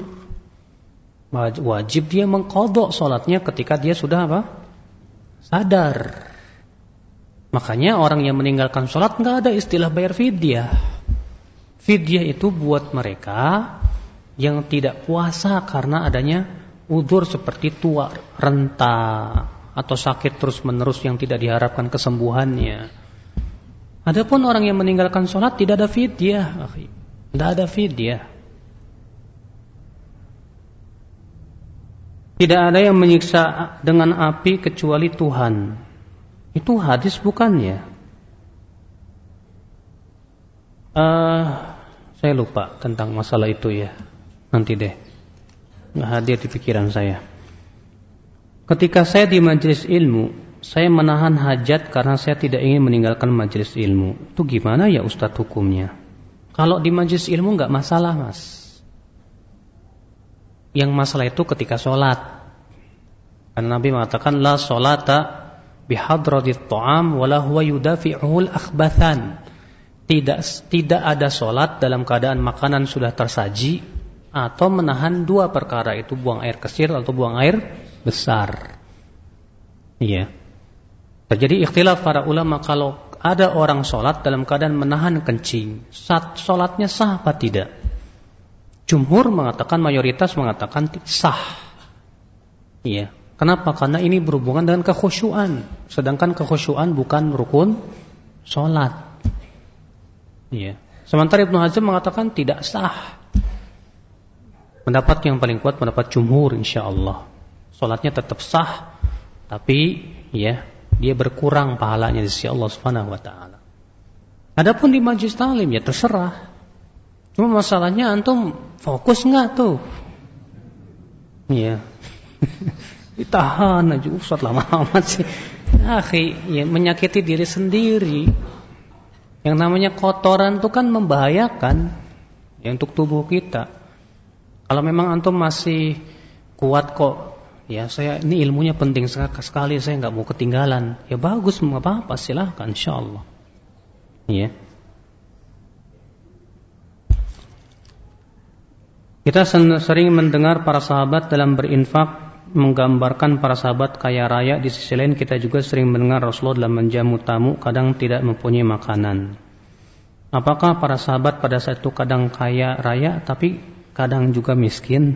Wajib dia mengqadha sholatnya ketika dia sudah apa? Sadar. Makanya orang yang meninggalkan sholat nggak ada istilah bayar fidyah. Fidyah itu buat mereka yang tidak puasa karena adanya udzur seperti tua, renta, atau sakit terus-menerus yang tidak diharapkan kesembuhannya. Adapun orang yang meninggalkan sholat tidak ada fidyah, tidak ada fidyah. Tidak ada yang menyiksa dengan api kecuali Tuhan. Itu hadis bukan ya? Uh, saya lupa tentang masalah itu ya. Nanti deh, nggak hadir di pikiran saya. Ketika saya di majelis ilmu, saya menahan hajat karena saya tidak ingin meninggalkan majelis ilmu. Itu gimana ya Ustadz hukumnya? Kalau di majelis ilmu nggak masalah mas. Yang masalah itu ketika sholat. Karena Nabi mengatakan la sholata bihadradit ta'am wala huwa yudafi'uhul akhbathan. Tidak tidak ada sholat dalam keadaan makanan sudah tersaji atau menahan dua perkara itu, buang air kecil atau buang air besar. Iya. Terjadi ikhtilaf para ulama kalau ada orang sholat dalam keadaan menahan kencing, sholatnya sah apa tidak? Jumhur mengatakan, mayoritas mengatakan sah. Iya. Kenapa? Karena ini berhubungan dengan kekhusyuan, sedangkan kekhusyuan bukan rukun sholat. Iya. Sementara Ibnu Hazm mengatakan tidak sah. Pendapat yang paling kuat pendapat jumhur insyaallah. Salatnya tetap sah, tapi ya, dia berkurang pahalanya di sisi Allah Subhanahu wa taala. Adapun di majelis taklim ya terserah. Cuma masalahnya antum fokus enggak tuh? Iya. Ditahan aja Ustaz, lama amat sih. Akhi, ya menyakiti diri sendiri. Yang namanya kotoran itu kan membahayakan ya untuk tubuh kita. Kalau memang antum masih kuat kok, ya saya ini ilmunya penting sekali, saya nggak mau ketinggalan. Ya bagus, nggak apa-apa, silahkan, insyaallah. Ya. Kita sering mendengar para sahabat dalam berinfak menggambarkan para sahabat kaya raya. Di sisi lain kita juga sering mendengar Rasulullah dalam menjamu tamu kadang tidak mempunyai makanan. Apakah para sahabat pada saat itu kadang kaya raya tapi kadang juga miskin?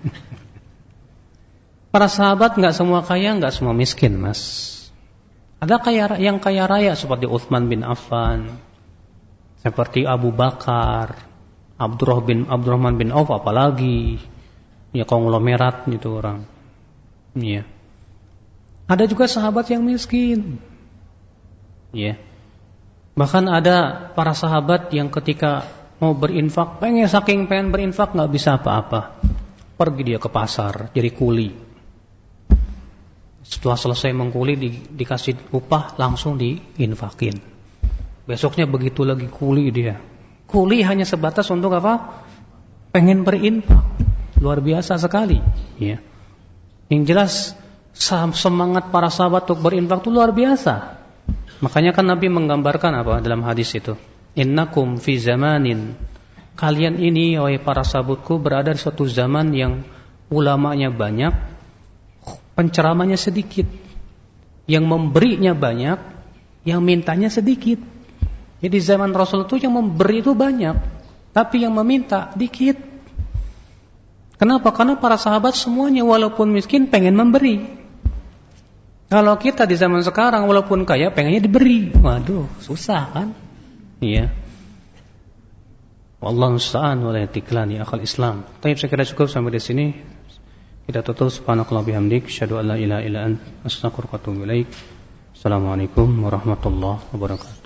Para sahabat nggak semua kaya, nggak semua miskin, mas. Ada kaya yang kaya raya seperti Utsman bin Affan, seperti Abu Bakar, Abdurrahman bin Abdurrahman bin Auf, apalagi ya konglomerat gitu orang. Ya. Ada juga sahabat yang miskin. Ya. Bahkan ada para sahabat yang ketika mau berinfak, pengen saking pengen berinfak nggak bisa apa-apa. Pergi dia ke pasar jadi kuli. Setelah selesai mengkuli di, dikasih upah langsung diinfakin. Besoknya begitu lagi kuli dia. Kuli hanya sebatas untuk apa? Pengen berinfak. Luar biasa sekali. Ya. Yang jelas semangat para sahabat untuk berinfak itu luar biasa. Makanya kan Nabi menggambarkan apa dalam hadis itu? Innakum fi zamanin, kalian ini wahai para sahabatku berada di suatu zaman yang ulamanya banyak, penceramanya sedikit, yang memberinya banyak, yang mintanya sedikit. Jadi zaman Rasul itu yang memberi itu banyak, tapi yang meminta dikit. Kenapa? Karena para sahabat semuanya walaupun miskin pengen memberi. Kalau kita di zaman sekarang walaupun kaya pengennya diberi. Waduh, susah kan? Iya. Wallahu musta'an wa la yatiklani akhal Islam. Baik, saya kira cukup sampai di sini. Kita tutup. Subhanakallah bihamdik, asyhadu an la ilaha illa anta, astaghfiruka wa atubu ilaik. Assalamualaikum warahmatullahi wabarakatuh.